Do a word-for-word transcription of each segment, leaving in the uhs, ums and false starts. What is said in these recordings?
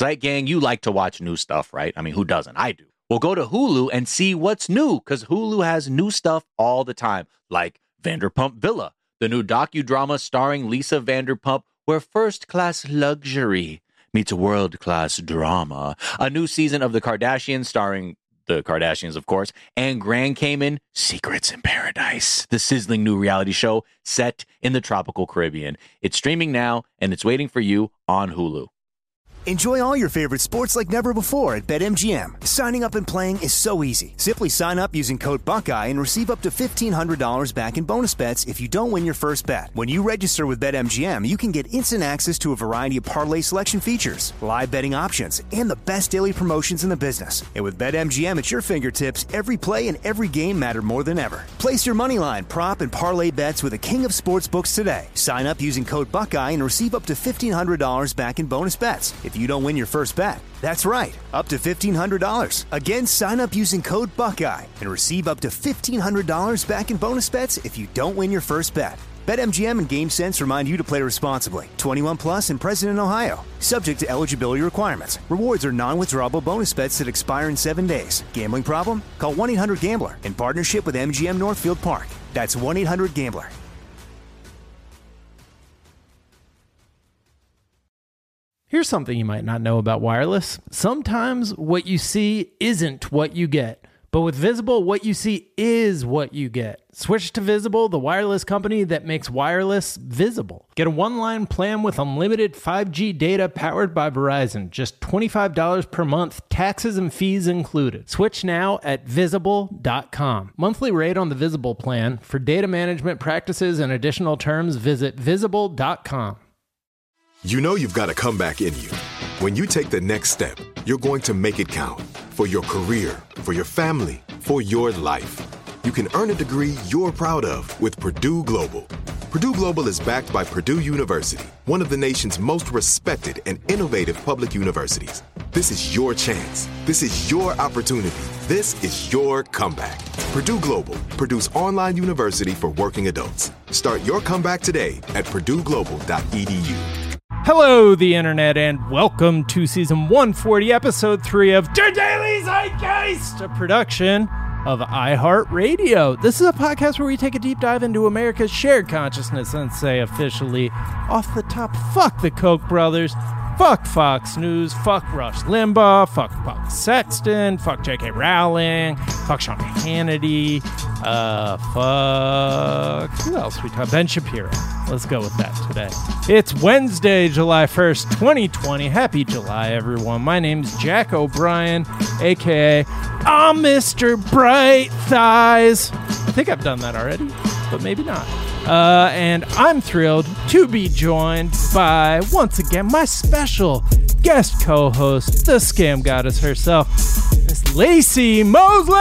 Zeit Gang, you like to watch new stuff, right? I mean, who doesn't? I do. Well, go to Hulu and see what's new, because Hulu has new stuff all the time, like Vanderpump Villa, the new docudrama starring Lisa Vanderpump, where first-class luxury meets world-class drama. A new season of The Kardashians starring the Kardashians, of course, and Grand Cayman, Secrets in Paradise, the sizzling new reality show set in the tropical Caribbean. It's streaming now, and it's waiting for you on Hulu. Enjoy all your favorite sports like never before at BetMGM. Signing up and playing is so easy. Simply sign up using code Buckeye and receive up to fifteen hundred dollars back in bonus bets if you don't win your first bet. When you register with BetMGM, you can get instant access to a variety of parlay selection features, live betting options, and the best daily promotions in the business. And with BetMGM at your fingertips, every play and every game matter more than ever. Place your moneyline, prop, and parlay bets with the king of sportsbooks today. Sign up using code Buckeye and receive up to fifteen hundred dollars back in bonus bets if you don't win your first bet. That's right, up to fifteen hundred dollars. Again, sign up using code Buckeye and receive up to fifteen hundred dollars back in bonus bets if you don't win your first bet. BetMGM and GameSense remind you to play responsibly. twenty-one plus and present in Ohio. Subject to eligibility requirements. Rewards are non-withdrawable bonus bets that expire in seven days. Gambling problem? Call one eight hundred gambler in partnership with M G M Northfield Park. That's one eight hundred gambler. Here's something you might not know about wireless. Sometimes what you see isn't what you get. But with Visible, what you see is what you get. Switch to Visible, the wireless company that makes wireless visible. Get a one-line plan with unlimited five G data powered by Verizon. Just twenty-five dollars per month, taxes and fees included. Switch now at visible dot com. Monthly rate on the Visible plan. For data management practices and additional terms, visit visible dot com. You know you've got a comeback in you. When you take the next step, you're going to make it count. For your career, for your family, for your life. You can earn a degree you're proud of with Purdue Global. Purdue Global is backed by Purdue University, one of the nation's most respected and innovative public universities. This is your chance. This is your opportunity. This is your comeback. Purdue Global, Purdue's online university for working adults. Start your comeback today at purdue global dot e d u. Hello, the internet, and welcome to season one forty, episode three of The Daily Zeitgeist, a production of iHeartRadio. This is a podcast where we take a deep dive into America's shared consciousness and say officially, off the top, fuck the Koch brothers, fuck Fox News, fuck Rush Limbaugh, fuck Buck Sexton, fuck J K Rowling, fuck Sean Hannity, uh, fuck, who else we talk? Ben Shapiro. Let's go with that today. It's Wednesday, July first, twenty twenty. Happy July, everyone. My name's Jack O'Brien, a k a. I'm Mister Bright Thighs. I think I've done that already, but maybe not. Uh, and I'm thrilled to be joined by, once again, my special guest co-host, the scam goddess herself, Miss Lacey Mosley!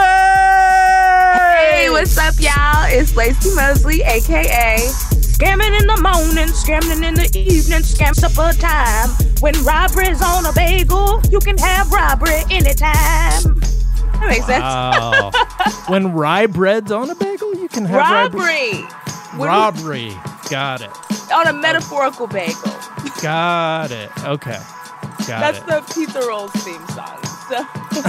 Hey, what's up, y'all? It's Lacey Mosley, a k a. Scamming in the morning, scamming in the evening, scam supper time. When robbery's on a bagel, you can have robbery anytime. That makes wow. sense. When rye bread's on a bagel, you can have robbery. Robbery. Robbery. Got it. On a metaphorical bagel. Got it. Okay. Got That's it. the Pizza Rolls theme song. So.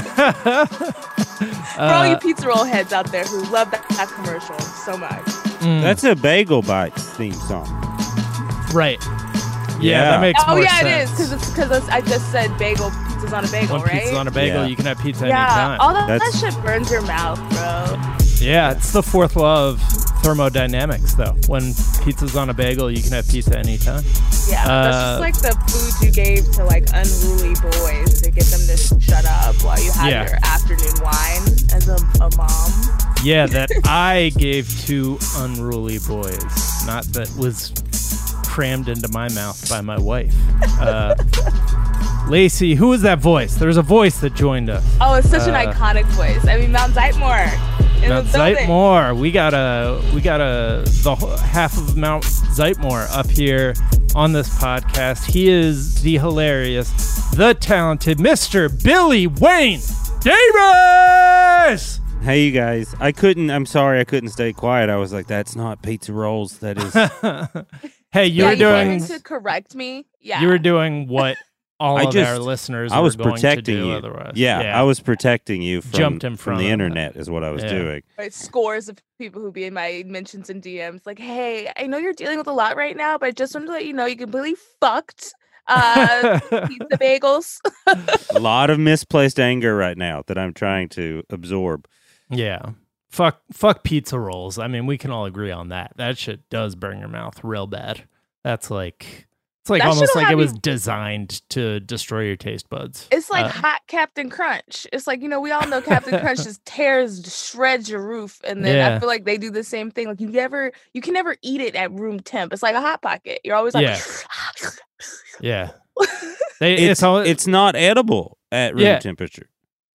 For all you Pizza Roll heads out there who love that, that commercial so much. Mm. That's a Bagel Bites theme song. Right. Yeah, yeah. that makes oh, more yeah, sense. Oh, yeah, it is, because it's, because I just said bagel, pizza's on a bagel, when right? pizza's on a bagel, yeah. you can have pizza yeah, anytime. all that, That's... that shit burns your mouth, bro. Yeah, it's the fourth law of thermodynamics, though. When pizza's on a bagel, you can have pizza anytime. Yeah, uh, that's just like the food you gave to, like, unruly boys to get them to shut up while you had yeah. your afternoon wine as a, a mom. Yeah, that I gave to unruly boys, not that was crammed into my mouth by my wife. Uh, Lacey, who was that voice? There's a voice that joined us. Oh, it's such uh, an iconic voice. I mean, Mount Zeitmore. In Mount the Zeitmore. We got a we got a the whole, half of Mount Zeitmore up here on this podcast. He is the hilarious, the talented Mister Billy Wayne Davis. Hey, you guys. I couldn't, I'm sorry, I couldn't stay quiet. I was like, that's not Pizza Rolls. That is. Hey, you yeah, were doing. You wanted to correct me. Yeah. You were doing what all I of just, our listeners I was were going protecting to do you. otherwise. Yeah, yeah, I was protecting you from, Jumped in from front the of internet is what I was Yeah. doing. Right, scores of people who be in my mentions and D Ms like, hey, I know you're dealing with a lot right now, but I just wanted to let you know you completely fucked uh, pizza bagels. A lot of misplaced anger right now that I'm trying to absorb. Yeah. Fuck fuck pizza rolls. I mean, we can all agree on that. That shit does burn your mouth real bad. That's like it's like That almost shit'll like it have was you- designed to destroy your taste buds. It's like Uh, hot Captain Crunch. It's like, you know, we all know Captain Crunch just tears, shreds your roof. And then Yeah. I feel like they do the same thing. Like you never, you can never eat it at room temp. It's like a Hot Pocket. You're always like, Yeah. Yeah. They, It's it's all it's not edible at room Yeah. temperature.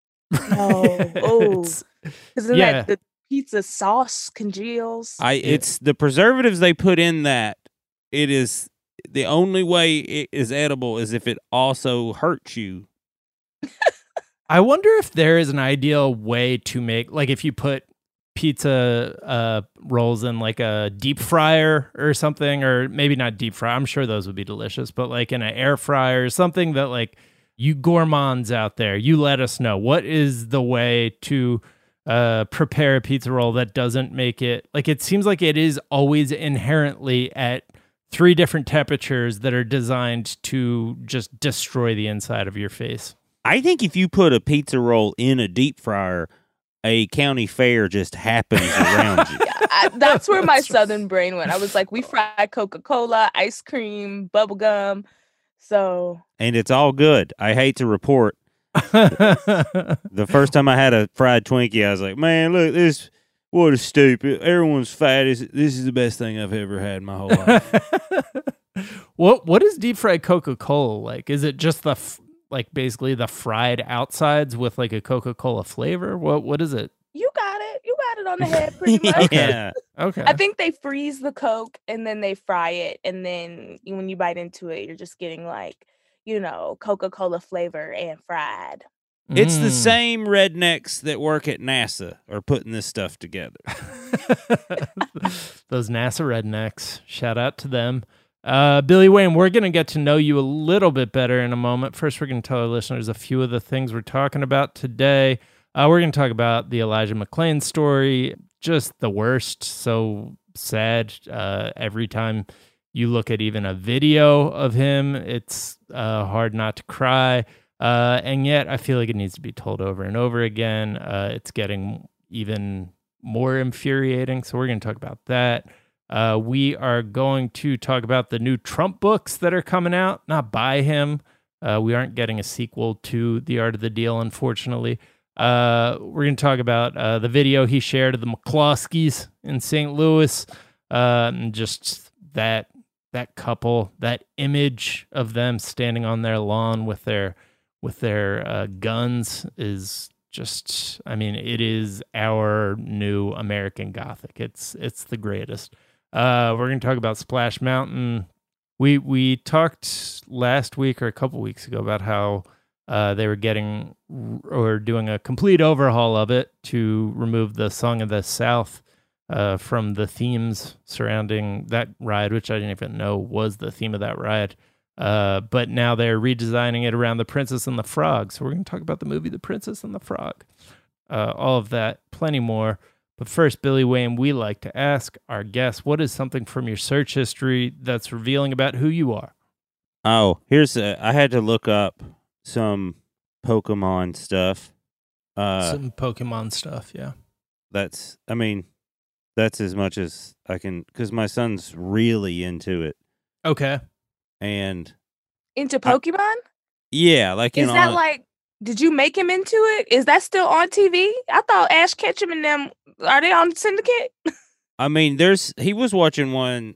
no. Oh, It's- because then yeah. that, the pizza sauce congeals. I it's the preservatives they put in that. It is the only way it is edible is if it also hurts you. I wonder if there is an ideal way to make, like, if you put pizza uh, rolls in like a deep fryer or something, or maybe not deep fry. I'm sure those would be delicious, but like in an air fryer, something that like you gourmands out there, you let us know what is the way to uh, prepare a pizza roll that doesn't make it like it seems like it is always inherently at three different temperatures that are designed to just destroy the inside of your face. I think if you put a pizza roll in a deep fryer, a county fair just happens around you. I, that's where my southern brain went. I was like, we fry Coca-Cola, ice cream, bubble gum. So And it's all good. I hate to report. The first time I had a fried Twinkie, I was like, man, look, this, what a stupid. Everyone's fat. This is the best thing I've ever had in my whole life. What what is deep fried Coca-Cola like? Is it just the f- like basically the fried outsides with like a Coca-Cola flavor? What what is it? you got it. You got it on the head pretty much. Yeah. Okay. I think they freeze the Coke and then they fry it. And then you- when you bite into it, you're just getting like, you know, Coca-Cola flavor and fried. It's the Mm. same rednecks that work at NASA are putting this stuff together. Those NASA rednecks. Shout out to them. Uh, Billy Wayne, we're going to get to know you a little bit better in a moment. First, we're going to tell our listeners a few of the things we're talking about today. Uh, we're going to talk about the Elijah McClain story, just the worst. So sad. Uh, every time you look at even a video of him, it's uh, hard not to cry. Uh, and yet, I feel like it needs to be told over and over again. Uh, it's getting even more infuriating. So we're going to talk about that. Uh, we are going to talk about the new Trump books that are coming out, not by him. Uh, we aren't getting a sequel to The Art of the Deal, unfortunately. Uh, we're going to talk about uh, the video he shared of the McCloskeys in Saint Louis, uh, and just that that couple, that image of them standing on their lawn with their with their uh, guns is just, I mean, it is our new American Gothic. It's it's the greatest. Uh, we're going to talk about Splash Mountain. We we talked last week or a couple weeks ago about how uh, they were getting or doing a complete overhaul of it to remove the Song of the South uh, from the themes surrounding that ride, which I didn't even know was the theme of that ride. Uh, but now they're redesigning it around The Princess and the Frog. So we're going to talk about the movie The Princess and the Frog. Uh, all of that, plenty more. But first, Billy Wayne, we like to ask our guests, what is something from your search history that's revealing about who you are? Oh, here's a, I had to look up some Pokemon stuff. Uh, Some Pokemon stuff, yeah. that's, I mean, that's as much as I can, because my son's really into it. Okay. And Into Pokemon? yeah, like Is in that on- like, did you make him into it? Is that still on T V? I thought Ash Ketchum and them, are they on Syndicate? I mean, there's he was watching one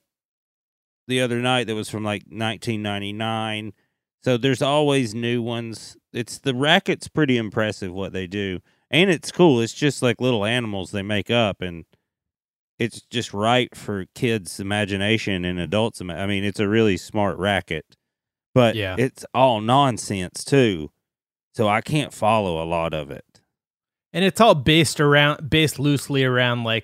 the other night that was from like nineteen ninety-nine. So there's always new ones. It's the racket's pretty impressive what they do. And it's cool. It's just like little animals they make up, and it's just right for kids' imagination and adults. ima- I mean, it's a really smart racket. But Yeah. it's all nonsense too. So I can't follow a lot of it. And it's all based around, based loosely around like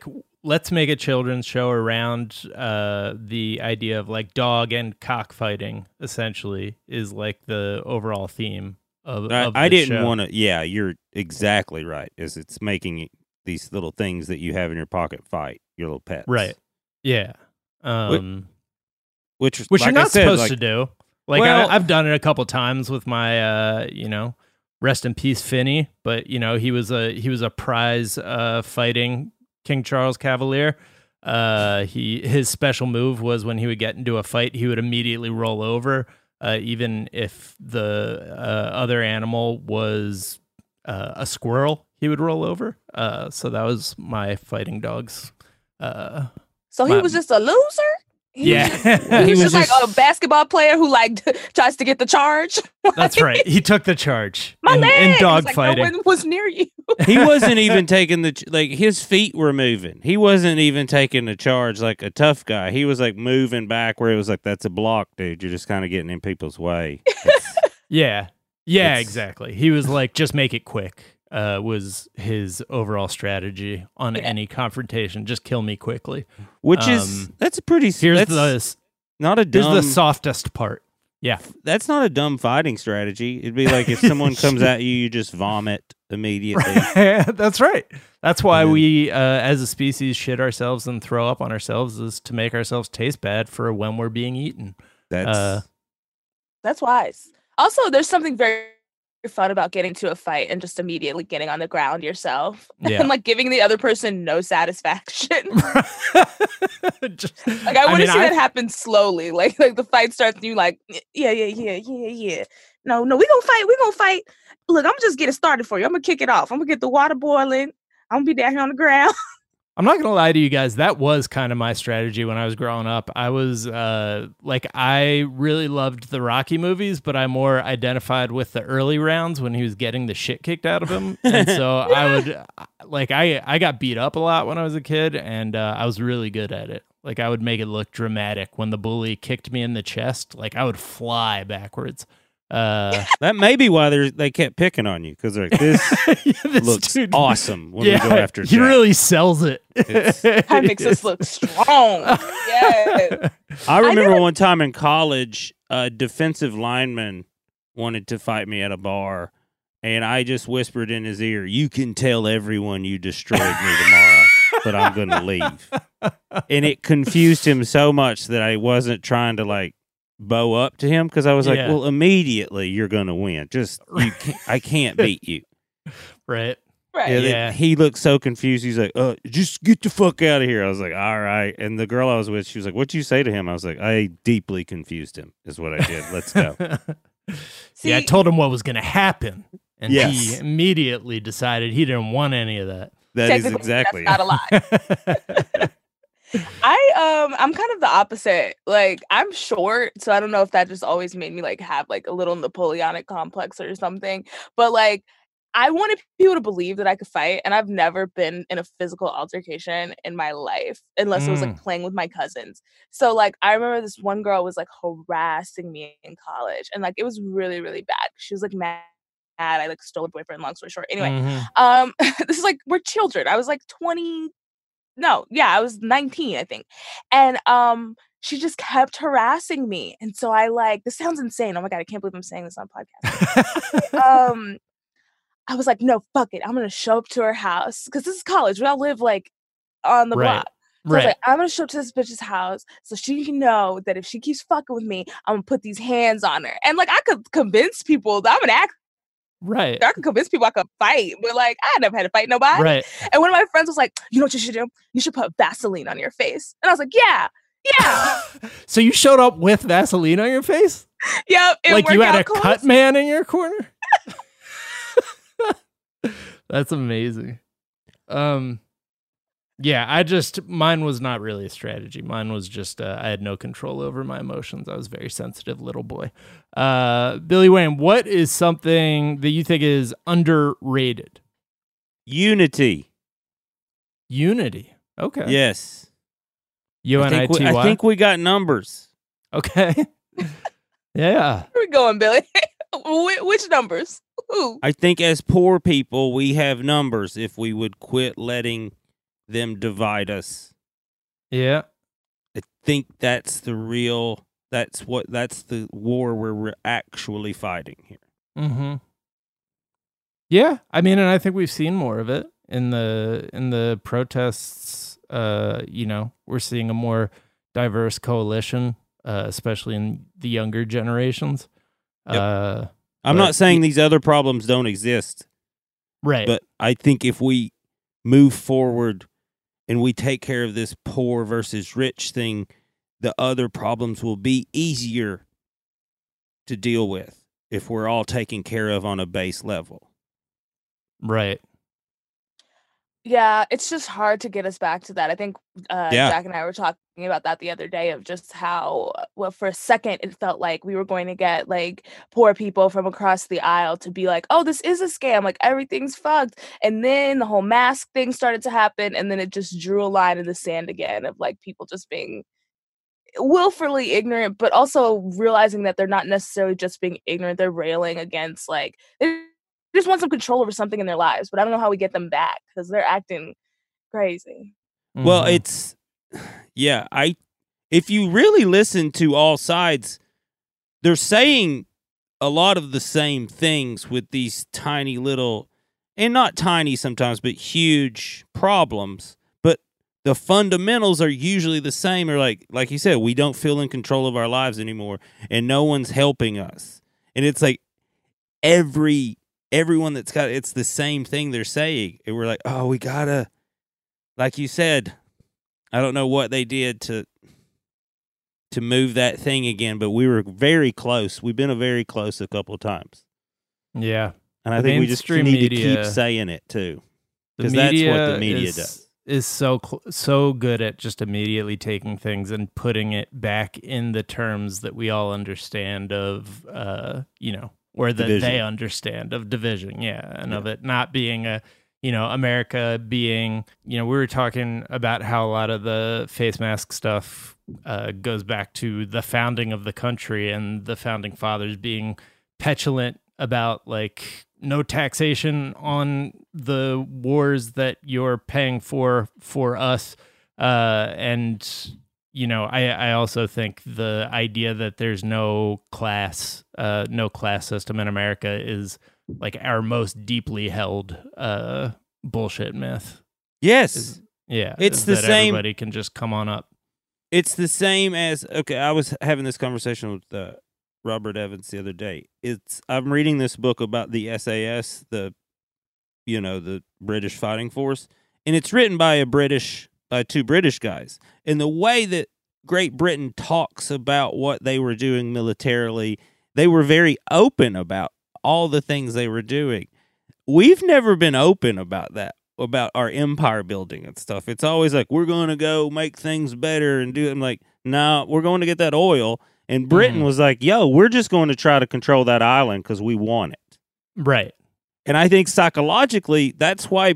let's make a children's show around uh, the idea of like dog and cockfighting. Essentially, is like the overall theme of. I, of I the didn't show. want to. Yeah, you're exactly right. Is it's making these little things that you have in your pocket fight your little pets, Right. Yeah. Um, Which, which like you're I not said, supposed like, to do. Like Well- I, I've done it a couple times with my, uh, you know, rest in peace, Finney. But you know, he was a he was a prize uh, fighting King Charles Cavalier. Uh, he his special move was when he would get into a fight, he would immediately roll over, uh, even if the uh, other animal was uh, a squirrel. He would roll over. Uh, so that was my fighting dog's. Uh, So he My- was just a loser? He Yeah. was just, he He was was just like just- a basketball player who like tries to get the charge. That's right. He took the charge My in, leg. in It's dog like, fighting. No one was near you. he wasn't even taking the ch- like his feet were moving. He wasn't even taking the charge like a tough guy. He was like moving back where it was like that's a block, dude. You're just kind of getting in people's way. It's- Yeah. Yeah, It's- exactly. He was like, just make it quick, uh, was his overall strategy on Yeah. any confrontation. Just kill me quickly. which is Um, that's a pretty Here's that's the not a here's dumb the softest part. Yeah. that's not a dumb fighting strategy. It'd be like if someone comes at you, you just vomit immediately. That's right. That's why And then- we, uh, as a species, shit ourselves and throw up on ourselves, is to make ourselves taste bad for when we're being eaten. That's Uh, That's wise. Also, there's something very fun about getting to a fight and just immediately getting on the ground yourself Yeah. and like giving the other person no satisfaction. Just- Like I want mean, to see I- that happen slowly. Like like the fight starts and you like yeah yeah yeah yeah yeah. No no we gonna fight we gonna fight. Look, I'm just getting started for you. I'm gonna kick it off. I'm gonna get the water boiling. I'm gonna be down here on the ground. I'm not gonna lie to you guys. That was kind of my strategy when I was growing up. I was uh, like, I really loved the Rocky movies, but I more identified with the early rounds when he was getting the shit kicked out of him. And so I would, like, I I got beat up a lot when I was a kid, and uh, I was really good at it. Like, I would make it look dramatic when the bully kicked me in the chest. Like, I would fly backwards. Uh, that may be why they they kept picking on you because they're like this this looks dude- awesome when yeah, we go after he Jack. really sells it. It's- That makes us look strong. Yeah. I remember never- one time in college, a defensive lineman wanted to fight me at a bar, and I just whispered in his ear, "You can tell everyone you destroyed me tomorrow, but I'm going to leave." And it confused him so much that I wasn't trying to like bow up to him because I was like, Yeah. "Well, immediately you're going to win. Just you can't, I can't beat you." Right. Right. Yeah, Yeah. that- he looked so confused. He's like, "Uh, just get the fuck out of here." I was like, "All right." And the girl I was with, she was like, "What'd you say to him?" I was like, "I deeply confused him." Is what I did. Let's go. Yeah, I See- told him what was going to happen, and he Yes. immediately decided he didn't want any of that. That is Technically, exactly that's not a lie. I um I'm kind of the opposite. Like I'm short, so I don't know if that just always made me like have like a little Napoleonic complex or something. But like I wanted people to believe that I could fight, and I've never been in a physical altercation in my life unless it was like Mm. playing with my cousins. So like I remember this one girl was like harassing me in college, and like it was really really bad. She was like mad. I like stole her boyfriend. Long story short. Anyway, Mhm. um, this is like we're children. I was like twenty. No, yeah, I was nineteen, I think. And um, she just kept harassing me. And so I like, this sounds insane. Oh my God, I can't believe I'm saying this on a podcast. um, I was like, no, fuck it. I'm gonna show up to her house. Cause this is college. We all live like on the Right. block. So I was Right. like, I'm gonna show up to this bitch's house so she can know that if she keeps fucking with me, I'm gonna put these hands on her. And like I could convince people that I'm an actor. Right. I could convince people I could fight, but like I never had to fight nobody. Right. And one of my friends was like, you know what you should do? You should put Vaseline on your face. And I was like, yeah, yeah. So you showed up with Vaseline on your face? Yep. It Like you worked had a out close. cut man in your corner? That's amazing. Um yeah, I just mine was not really a strategy. Mine was just uh, I had no control over my emotions. I was a very sensitive little boy. Uh Billy Wayne, what is something that you think is underrated? Unity. Unity. Okay. Yes. U I N I think, T we, Y. I think we got numbers. Okay. Yeah. Where we going, Billy? Wh- Which numbers? Who? I think as poor people, we have numbers if we would quit letting them divide us. Yeah. I think that's the real, that's what, that's the war where we're actually fighting here. Mm-hmm. Yeah. I mean, and I think we've seen more of it in the, in the protests. Uh, you know, we're seeing a more diverse coalition, uh, especially in the younger generations. Yep. Uh, I'm but- not saying these other problems don't exist, right. but I think if we move forward and we take care of this poor versus rich thing, the other problems will be easier to deal with if we're all taken care of on a base level. Right. Yeah, it's just hard to get us back to that. I think uh, Yeah. Jack and I were talking about that the other day of just how, well, for a second, it felt like we were going to get like poor people from across the aisle to be like, oh, this is a scam. Like everything's fucked. And then the whole mask thing started to happen. And then it just drew a line in the sand again of like people just being willfully ignorant, but also realizing that they're not necessarily just being ignorant. They're railing against like, they just want some control over something in their lives. But I don't know how we get them back because they're acting crazy. Well, Mhm. it's, yeah, I, if you really listen to all sides, they're saying a lot of the same things with these tiny little, and not tiny sometimes, but huge problems. But the fundamentals are usually the same. Or like, like you said, we don't feel in control of our lives anymore, and no one's helping us. And it's like every everyone that's got, it's the same thing they're saying. And we're like, oh, we gotta, like you said, I don't know what they did to to move that thing again, but we were very close. We've been a very close a couple of times. Yeah. And I The think we just mainstream need media- to keep saying it too. The 'Cause that's what media the media is, does. is so cl- so good at just immediately taking things and putting it back in the terms that we all understand of, uh, you know, or that Division. they understand of division. Yeah. And Yeah. of it not being a, you know, America being, you know, we were talking about how a lot of the face mask stuff uh, goes back to the founding of the country and the founding fathers being petulant about like no taxation on the wars that you're paying for for us. Uh, and, you know, I, I also think the idea that there's no class, uh, no class system in America is like our most deeply held uh, bullshit myth. Yes. Is, yeah. It's is the that same- Everybody can just come on up. It's the same as, okay, I was having this conversation with uh, Robert Evans the other day. It's I'm reading this book about the S A S, the, you know, the British fighting force, and it's written by a British, by two British guys. And the way that Great Britain talks about what they were doing militarily, they were very open about all the things they were doing. We've never been open about that, about our empire building and stuff. It's always like, we're going to go make things better and do it. I'm like, no, we're going to get that oil. And Britain Mhm. was like, yo, we're just going to try to control that island because we want it. Right. And I think psychologically, that's why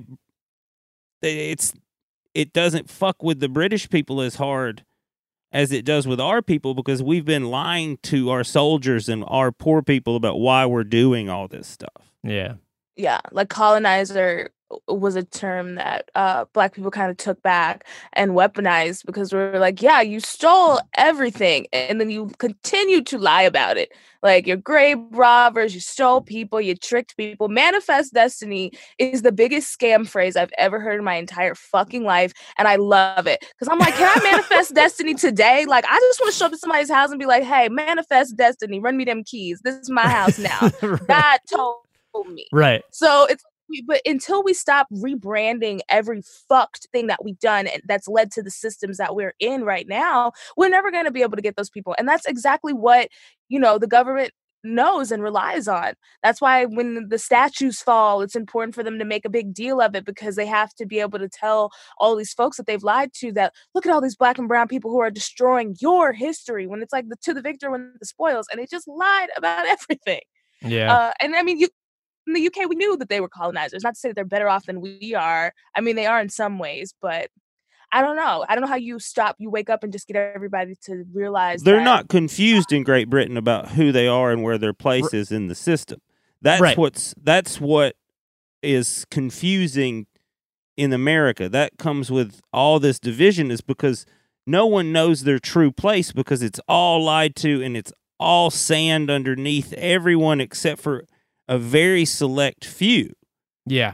it's it doesn't fuck with the British people as hard as it does with our people, because we've been lying to our soldiers and our poor people about why we're doing all this stuff. Yeah. Yeah, like colonizer was a term that uh, Black people kind of took back and weaponized because we were like, yeah, you stole everything. And then you continue to lie about it. Like you're grave robbers, you stole people, you tricked people. Manifest destiny is the biggest scam phrase I've ever heard in my entire fucking life. And I love it. Because I'm like, can I manifest destiny today? Like, I just want to show up at somebody's house and be like, hey, manifest destiny, run me them keys. This is my house now. right. God told me. Right. So it's, but until we stop rebranding every fucked thing that we've done and that's led to the systems that we're in right now, we're never going to be able to get those people. And that's exactly what, you know, the government knows and relies on. That's why when the statues fall, it's important for them to make a big deal of it, because they have to be able to tell all these folks that they've lied to that, look at all these Black and brown people who are destroying your history, when it's like the to the victor win the spoils, and they just lied about everything. Yeah. Uh, and I mean, you in the U K, we knew that they were colonizers. Not to say that they're better off than we are. I mean, they are in some ways, but I don't know. I don't know how you stop, you wake up and just get everybody to realize They're that- not confused in Great Britain about who they are and where their place is in the system. That's Right. what's that's what is confusing in America. That comes with all this division, is because no one knows their true place, because it's all lied to and it's all sand underneath everyone except for a very select few. Yeah.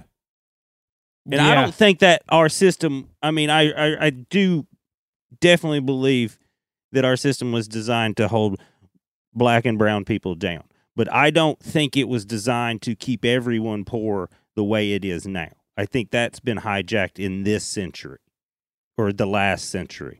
And yeah. I don't think that our system, I mean, I, I, I do definitely believe that our system was designed to hold black and brown people down. But I don't think it was designed to keep everyone poor the way it is now. I think that's been hijacked in this century or the last century.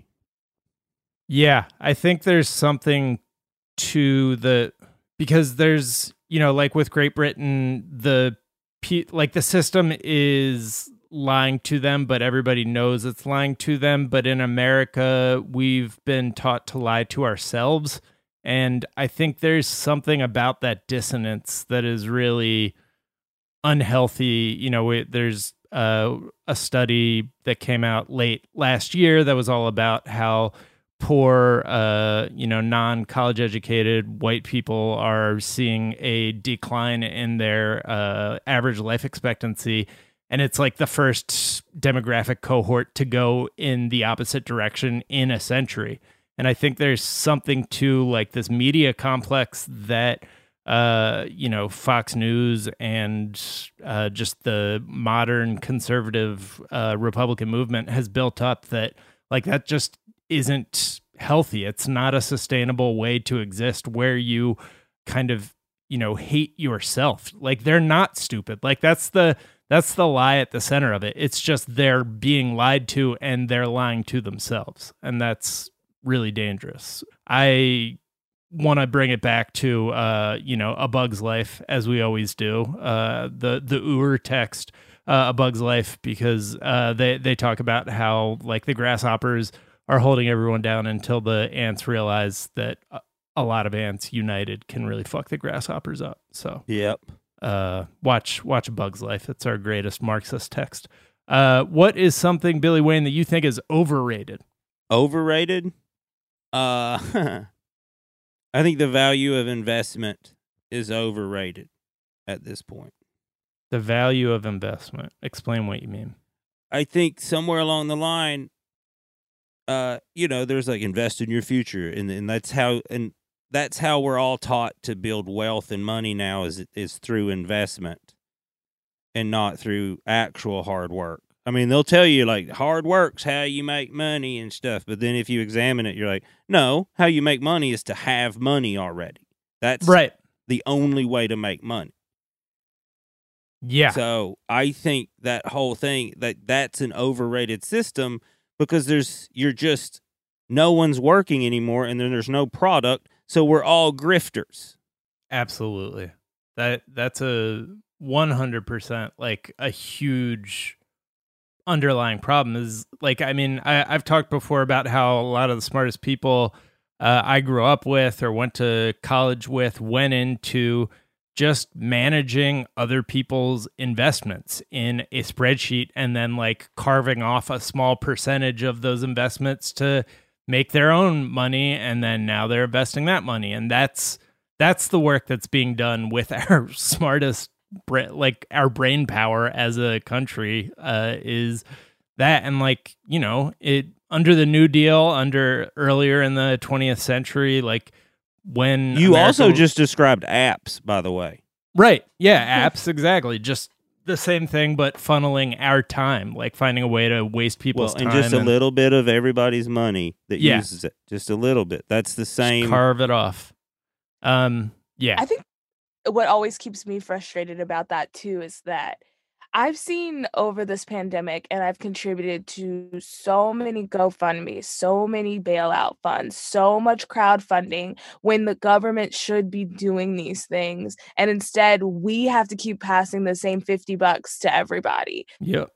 Yeah, I think there's something to the, because there's, you know, like with Great Britain, the like the system is lying to them, but everybody knows it's lying to them. But in America, we've been taught to lie to ourselves. And I think there's something about that dissonance that is really unhealthy. You know, it, there's uh, a study that came out late last year that was all about how poor, uh, you know, non-college educated white people are seeing a decline in their uh, average life expectancy. And it's like the first demographic cohort to go in the opposite direction in a century. And I think there's something to like this media complex that, uh, you know, Fox News and uh, just the modern conservative uh, Republican movement has built up, that like that just isn't healthy. It's not a sustainable way to exist, where you kind of, you know, hate yourself. Like they're not stupid. Like that's the that's the lie at the center of it. It's just they're being lied to and they're lying to themselves. And that's really dangerous. I want to bring it back to, uh, you know, A Bug's Life, as we always do, uh, the the Ur text, uh, A Bug's Life, because uh, they, they talk about how, like, the grasshoppers are holding everyone down until the ants realize that a, a lot of ants united can really fuck the grasshoppers up. So, yep. Uh, watch watch A Bug's Life. It's our greatest Marxist text. Uh, what is something, Billy Wayne, that you think is overrated? Overrated? Uh, I think the value of investment is overrated at this point. The value of investment. Explain what you mean. I think somewhere along the line, uh, you know, there's like invest in your future, and and that's how and that's how we're all taught to build wealth and money now, is is through investment, and not through actual hard work. I mean, they'll tell you, like, hard work's how you make money and stuff. But then if you examine it, you're like, no, how you make money is to have money already. That's right. The only way to make money. Yeah. So I think that whole thing, that that's an overrated system, because there's, you're just, no one's working anymore, and then there's no product. So we're all grifters. Absolutely. That That's a one hundred percent, like, a huge underlying problem. Is like, I mean, I, I've talked before about how a lot of the smartest people uh, I grew up with or went to college with went into just managing other people's investments in a spreadsheet, and then like carving off a small percentage of those investments to make their own money, and then now they're investing that money. And that's that's the work that's being done with our smartest, like our brain power as a country, uh, is that. And like, you know, it under the New Deal, under earlier in the twentieth century, like when you America, also just described apps, by the way. Right. Yeah. Apps. Exactly. Just the same thing, but funneling our time, like finding a way to waste people's well, and time. just a and, little bit of everybody's money that yeah. uses it. Just a little bit. That's the same. Just carve it off. Um, yeah. I think what always keeps me frustrated about that too is that I've seen over this pandemic, and I've contributed to so many GoFundMe, so many bailout funds, so much crowdfunding, when the government should be doing these things. And instead, we have to keep passing the same fifty bucks to everybody. Yep.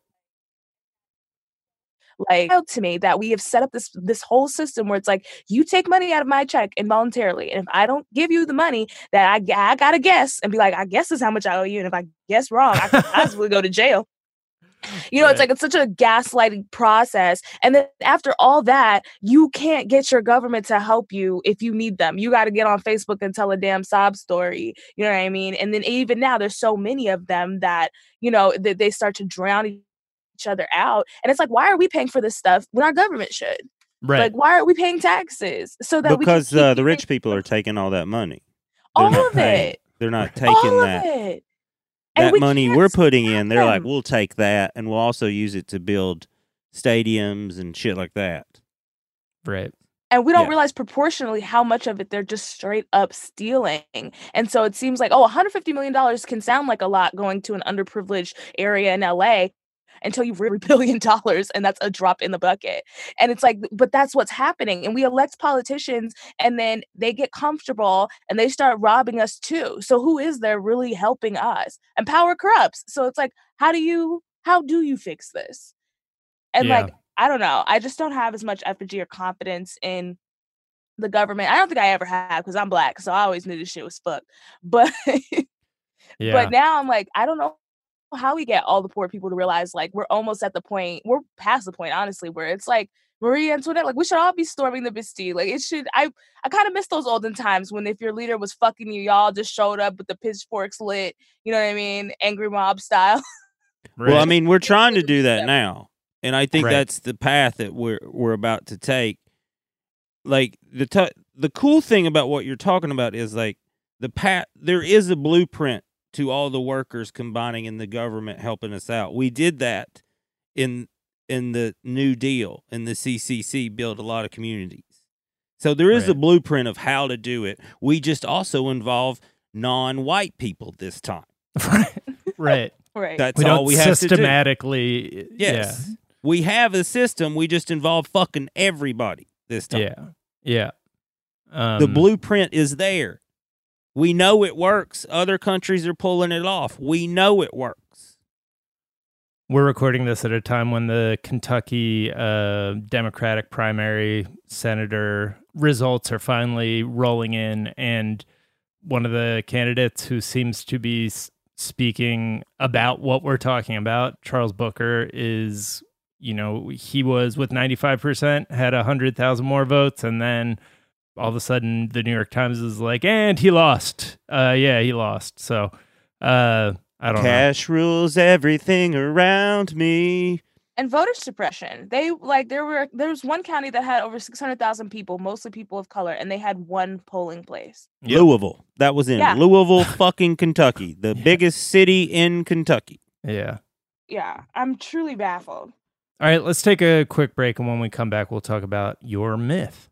Like, to me, that we have set up this this whole system where it's like, you take money out of my check involuntarily, and if I don't give you the money, that I, I gotta guess and be like, I guess this is how much I owe you, and if I guess wrong, I could possibly go to jail. You know, right. It's like, it's such a gaslighting process. And then after all that, you can't get your government to help you if you need them. You got to get on Facebook and tell a damn sob story. You know what I mean? And then even now, there's so many of them that, you know, that they start to drown each each other out. And it's like, why are we paying for this stuff when our government should? Right. Like, why are we paying taxes? So that because we can uh, the rich people are taking all that money. They're all of paying. it. They're not taking all that. Of it. That we money we're putting in, they're them. like, we'll take that, and we'll also use it to build stadiums and shit like that. Right. And we don't yeah. realize proportionally how much of it they're just straight up stealing. And so it seems like, oh, one hundred fifty million dollars can sound like a lot going to an underprivileged area in L A until you've really billion dollars, and that's a drop in the bucket. And it's like, but that's what's happening. And we elect politicians, and then they get comfortable and they start robbing us too. So who is there really helping us? And power corrupts. So it's like, how do you, how do you fix this? And yeah. like, I don't know. I just don't have as much effigy or confidence in the government. I don't think I ever have because I'm Black, so I always knew this shit was fucked. But yeah. but now I'm like, I don't know how we get all the poor people to realize like we're almost at the point, we're past the point, honestly, where it's like Marie Antoinette, like we should all be storming the Bastille. Like it should. I I kind of miss those olden times when if your leader was fucking you, y'all just showed up with the pitchforks lit. You know what I mean? Angry mob style. Right. Well, I mean, we're trying to do that now. And I think right. that's the path that we're we're about to take. Like the t- the cool thing about what you're talking about is like the path. There is a blueprint to all the workers combining in the government helping us out. We did that in in the New Deal, and the C C C built a lot of communities. So there is right. a blueprint of how to do it. We just also involve non-white people this time. right. Right. Right. That's we all don't we have systematically. to do. Yes. Yeah. We have a system. We just involve fucking everybody this time. Yeah. Yeah. Um, the blueprint is there. We know it works. Other countries are pulling it off. We know it works. We're recording this at a time when the Kentucky uh, Democratic primary senator results are finally rolling in, and one of the candidates who seems to be s- speaking about what we're talking about, Charles Booker, is, you know, he was with ninety-five percent, had one hundred thousand more votes, and then all of a sudden the New York Times is like, and he lost. Uh, yeah, he lost. So uh, I don't Cash know. Cash rules everything around me. And voter suppression. They like there were there was one county that had over six hundred thousand people, mostly people of color, and they had one polling place. Yep. Louisville. That was in yeah. Louisville, fucking Kentucky, the yeah. biggest city in Kentucky. Yeah. Yeah, I'm truly baffled. All right, let's take a quick break, and when we come back, we'll talk about your myth.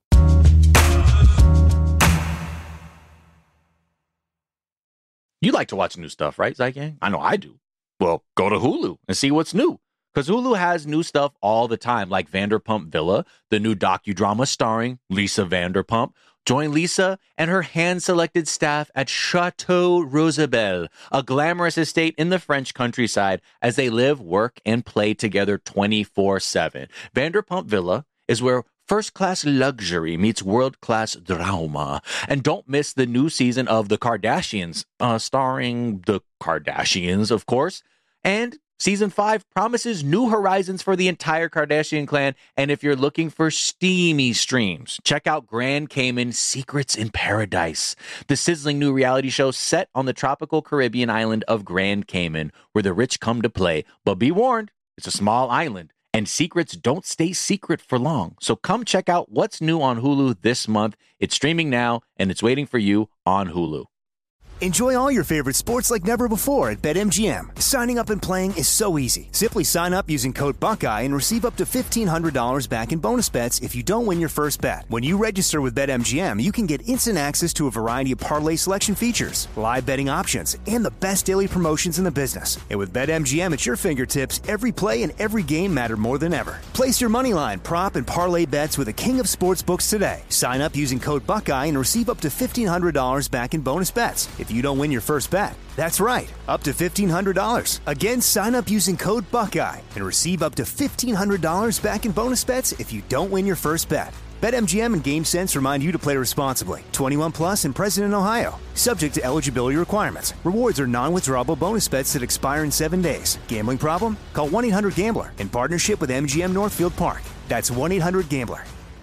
You like to watch new stuff, right, Zygang? I know I do. Well, go to Hulu and see what's new. Because Hulu has new stuff all the time, like Vanderpump Villa, the new docudrama starring Lisa Vanderpump. Join Lisa and her hand-selected staff at Chateau Rosabelle, a glamorous estate in the French countryside, as they live, work, and play together twenty-four seven. Vanderpump Villa is where first-class luxury meets world-class drama. And don't miss the new season of The Kardashians, uh, starring the Kardashians, of course. And Season five promises new horizons for the entire Kardashian clan, and if you're looking for steamy streams, check out Grand Cayman Secrets in Paradise, the sizzling new reality show set on the tropical Caribbean island of Grand Cayman, where the rich come to play. But be warned, it's a small island, and secrets don't stay secret for long. So come check out what's new on Hulu this month. It's streaming now, and it's waiting for you on Hulu. Enjoy all your favorite sports like never before at BetMGM. Signing up and playing is so easy. Simply sign up using code Buckeye and receive up to fifteen hundred dollars back in bonus bets if you don't win your first bet. When you register with BetMGM, you can get instant access to a variety of parlay selection features, live betting options, and the best daily promotions in the business. And with BetMGM at your fingertips, every play and every game matter more than ever. Place your moneyline, prop, and parlay bets with the king of sportsbooks today. Sign up using code Buckeye and receive up to fifteen hundred dollars back in bonus bets if you don't win your first bet. That's right, up to fifteen hundred dollars. Again, sign up using code Buckeye and receive up to fifteen hundred dollars back in bonus bets if you don't win your first bet. BetMGM and GameSense remind you to play responsibly. twenty-one plus and present in Ohio. Subject to eligibility requirements. Rewards are non-withdrawable bonus bets that expire in seven days. Gambling problem? Call one eight hundred gambler in partnership with M G M Northfield Park. That's one eight hundred gambler.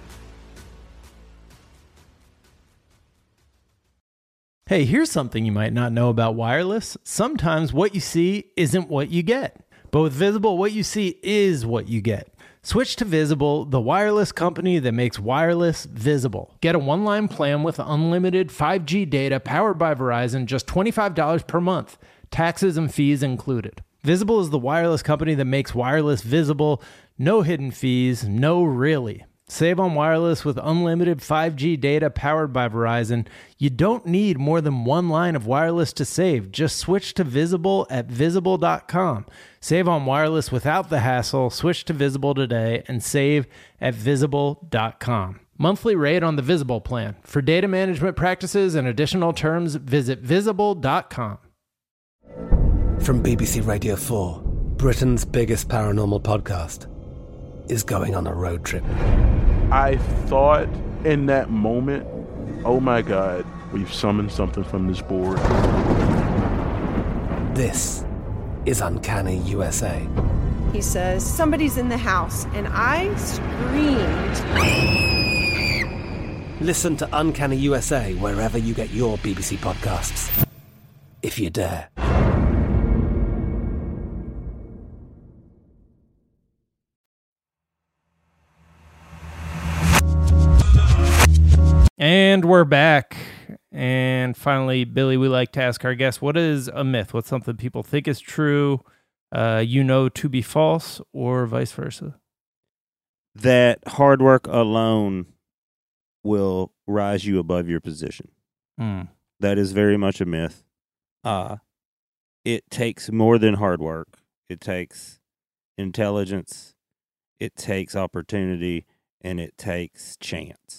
Hey, here's something you might not know about wireless. Sometimes what you see isn't what you get. But with Visible, what you see is what you get. Switch to Visible, the wireless company that makes wireless visible. Get a one-line plan with unlimited five G data powered by Verizon, just twenty-five dollars per month. Taxes and fees included. Visible is the wireless company that makes wireless visible. No hidden fees, no really. Save on wireless with unlimited five G data powered by Verizon. You don't need more than one line of wireless to save. Just switch to Visible at visible dot com. Save on wireless without the hassle. Switch to Visible today and save at visible dot com. Monthly rate on the Visible plan. For data management practices and additional terms, visit visible dot com. From B B C Radio four, Britain's biggest paranormal podcast is going on a road trip. I thought in that moment, oh my God, we've summoned something from this board. This is Uncanny U S A. He says, somebody's in the house, and I screamed. Listen to Uncanny U S A wherever you get your B B C podcasts, if you dare. And we're back. And finally, Billy, we like to ask our guests, what is a myth? What's something people think is true, uh, you know to be false, or vice versa? That hard work alone will rise you above your position. Mm. That is very much a myth. Uh, it takes more than hard work. It takes intelligence, it takes opportunity, and it takes chance.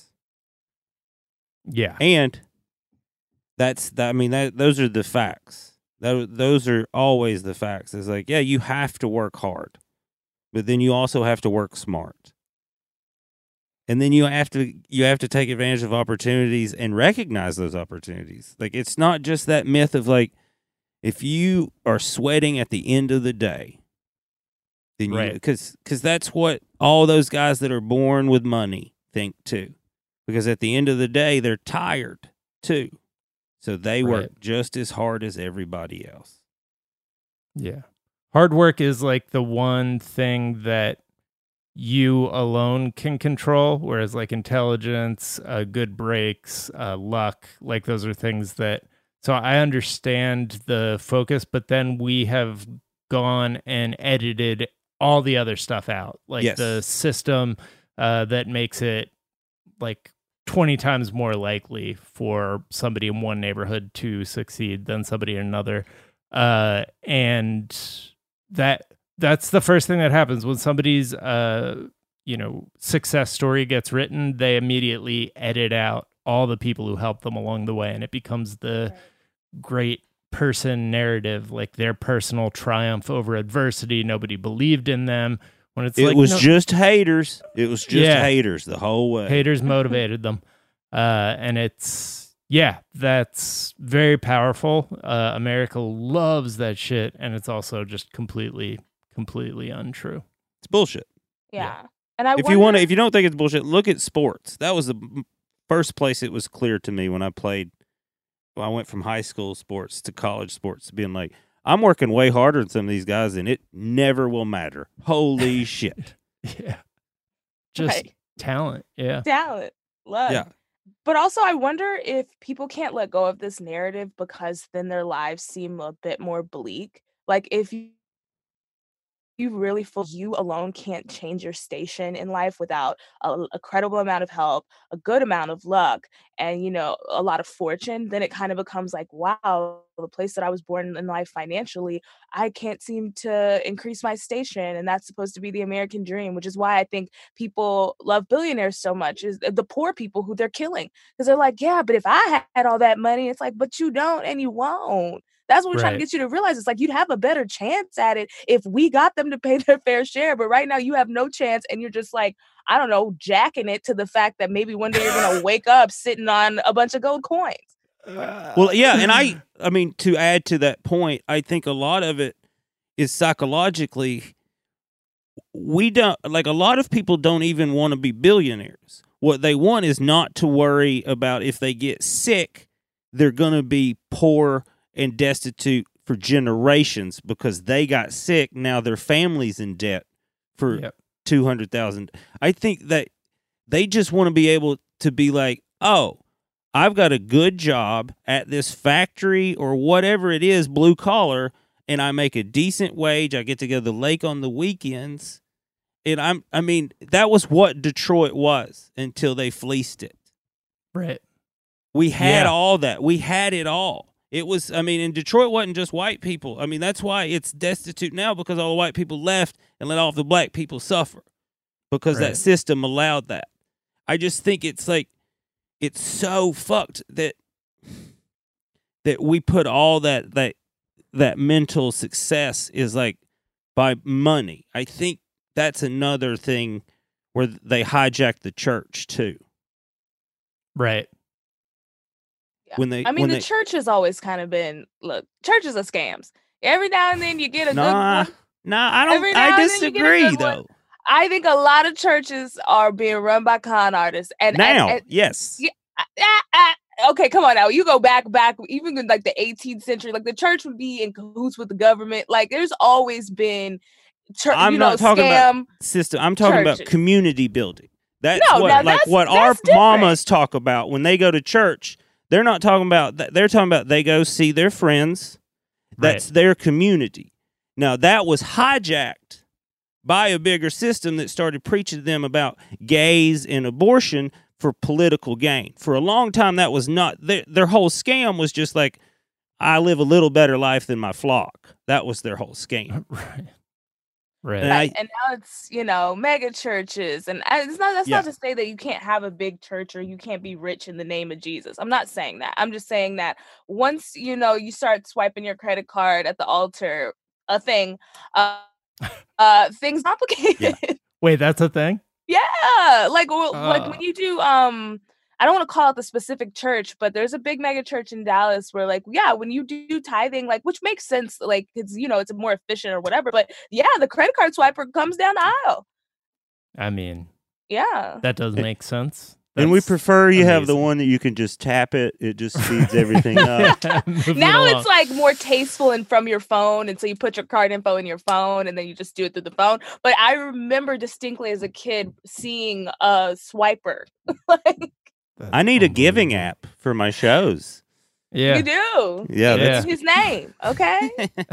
Yeah. And that's that. I mean, that those are the facts. That, those are always the facts. It's like, yeah, you have to work hard, but then you also have to work smart. And then you have to you have to take advantage of opportunities and recognize those opportunities. Like, it's not just that myth of like, if you are sweating at the end of the day, then you, right. because because that's what all those guys that are born with money think too. Because at the end of the day, they're tired, too. So they Right. work just as hard as everybody else. Yeah. Hard work is like the one thing that you alone can control, whereas like intelligence, uh, good breaks, uh, luck, like those are things that... So I understand the focus, but then we have gone and edited all the other stuff out. Like Yes. the system uh, that makes it like twenty times more likely for somebody in one neighborhood to succeed than somebody in another. Uh, and that that's the first thing that happens when somebody's, uh, you know, success story gets written. They immediately edit out all the people who helped them along the way, and it becomes the great person narrative, like their personal triumph over adversity. Nobody believed in them. When it's It like, was no, just haters. It was just Yeah. haters the whole way. haters motivated them. Uh, and it's, yeah, that's very powerful. Uh, America loves that shit. And it's also just completely, completely untrue. It's bullshit. Yeah. And I If wonder, you want to, if you don't think it's bullshit, look at sports. That was the m- first place it was clear to me when I played. Well, I went from high school sports to college sports, being like, I'm working way harder than some of these guys, and it never will matter. Holy shit. Yeah. Just Right. talent. Yeah. talent, luck. Yeah. But also, I wonder if people can't let go of this narrative because then their lives seem a bit more bleak. Like, if you you really feel you alone can't change your station in life without a, a credible amount of help, a good amount of luck, and, you know, a lot of fortune, then it kind of becomes like, wow, the place that I was born in life financially, I can't seem to increase my station. And that's supposed to be the American dream, which is why I think people love billionaires so much, is the poor people who they're killing. Because they're like, yeah, but if I had all that money, it's like, but you don't and you won't. That's what we're trying to Right. get you to realize. It's like, you'd have a better chance at it if we got them to pay their fair share. But right now you have no chance, and you're just like, I don't know, jacking it to the fact that maybe one day you're going to wake up sitting on a bunch of gold coins. Well, yeah, and I, I mean, to add to that point, I think a lot of it is psychologically, we don't, like a lot of people don't even want to be billionaires. What they want is not to worry about if they get sick, they're going to be poor and destitute for generations because they got sick. Now their family's in debt for Yep. two hundred thousand dollars. I think that they just want to be able to be like, oh, I've got a good job at this factory or whatever it is, blue collar, and I make a decent wage. I get to go to the lake on the weekends. And I'm, I mean, that was what Detroit was until they fleeced it. Right. We had Yeah. all that. We had it all. It was, I mean, and Detroit wasn't just white people. I mean, that's why it's destitute now, because all the white people left and let all the black people suffer because Right. that system allowed that. I just think it's like, it's so fucked that that we put all that that that mental success is like by money. I think that's another thing where they hijack the church too. Right. When they, I mean, when the they, church has always kind of been, look, churches are scams. Every now and then you get a nah, good one. nah, I don't. Every now I and then you get a disagree good one. though. I think a lot of churches are being run by con artists. And Now, and, and, yes, yeah, ah, ah, okay, come on now. You go back, back, even in like the eighteenth century, like the church would be in cahoots with the government. Like there's always been church, I'm you know, not talking scam. about system. I'm talking about churches. community building. That's No, what now like that's- what our that's different. mamas talk about when they go to church. They're not talking about that. They're talking about they go see their friends. That's Right. their community. Now that was hijacked by a bigger system that started preaching to them about gays and abortion for political gain. For a long time, that was not their, their whole scam was just like, I live a little better life than my flock. That was their whole scam. Right. Right. And Right. I- And now it's, you know, mega churches. And I- it's not, that's Yeah. not to say that you can't have a big church or you can't be rich in the name of Jesus. I'm not saying that. I'm just saying that once, you know, you start swiping your credit card at the altar, a thing, uh, uh, things complicated. Wait, that's a thing? Yeah. Like, or, like Uh. when you do, um, I don't want to call it the specific church, but there's a big mega church in Dallas where, like, yeah, when you do tithing, like, which makes sense, like, it's, you know, it's more efficient or whatever. But yeah, the credit card swiper comes down the aisle. I mean, Yeah. that does make sense. and we That's prefer you have the amazing. one that you can just tap it. It just speeds everything up. Moving Now along. it's like more tasteful and from your phone. And so you put your card info in your phone and then you just do it through the phone. But I remember distinctly as a kid seeing a swiper. Like, That's I need a giving unbelievable. app for my shows. Yeah. you do. Yeah, Yeah. that's His name, okay?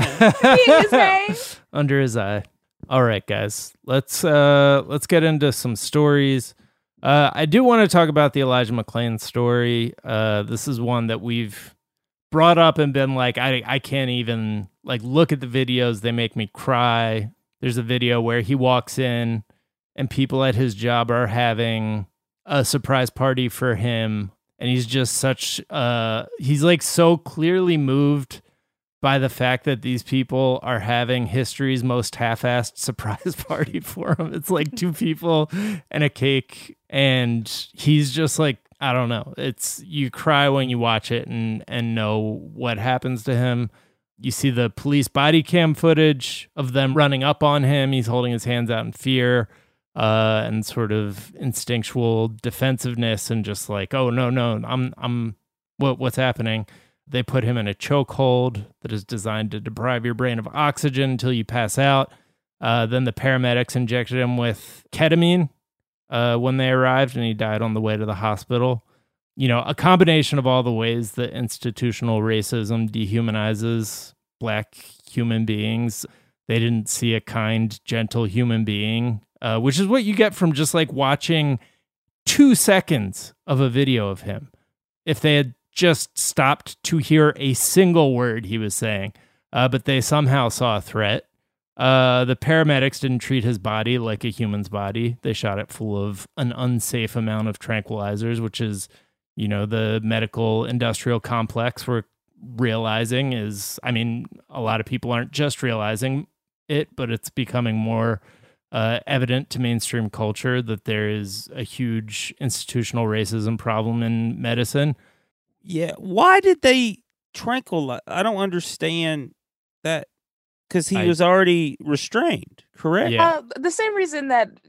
His name. Under his eye. All right, guys. Let's uh let's get into some stories. Uh I do want to talk about the Elijah McClain story. Uh this is one that we've brought up and been like, I I can't even like look at the videos, they make me cry. There's a video where he walks in and people at his job are having a surprise party for him, and he's just such uh he's like so clearly moved by the fact that these people are having history's most half-assed surprise party for him. It's like two people and a cake, and he's just like, I don't know. It's, you cry when you watch it and and know what happens to him. You see the police body cam footage of them running up on him. He's holding his hands out in fear, uh, and sort of instinctual defensiveness, and just like, oh no, no, I'm I'm what what's happening? They put him in a chokehold that is designed to deprive your brain of oxygen until you pass out. Uh, then the paramedics injected him with ketamine uh, when they arrived, and he died on the way to the hospital. You know, a combination of all the ways that institutional racism dehumanizes black human beings. They didn't see a kind, gentle human being, uh, which is what you get from just like watching two seconds of a video of him. If they had just stopped to hear a single word he was saying, uh, but they somehow saw a threat. Uh, the paramedics didn't treat his body like a human's body. They shot it full of an unsafe amount of tranquilizers, which is, you know, the medical industrial complex we're realizing is, I mean, a lot of people aren't just realizing it, but it's becoming more uh, evident to mainstream culture that there is a huge institutional racism problem in medicine. Yeah, why did they tranquilize? I don't understand that, because he I- was already restrained, correct? Yeah. Uh, the same reason that, you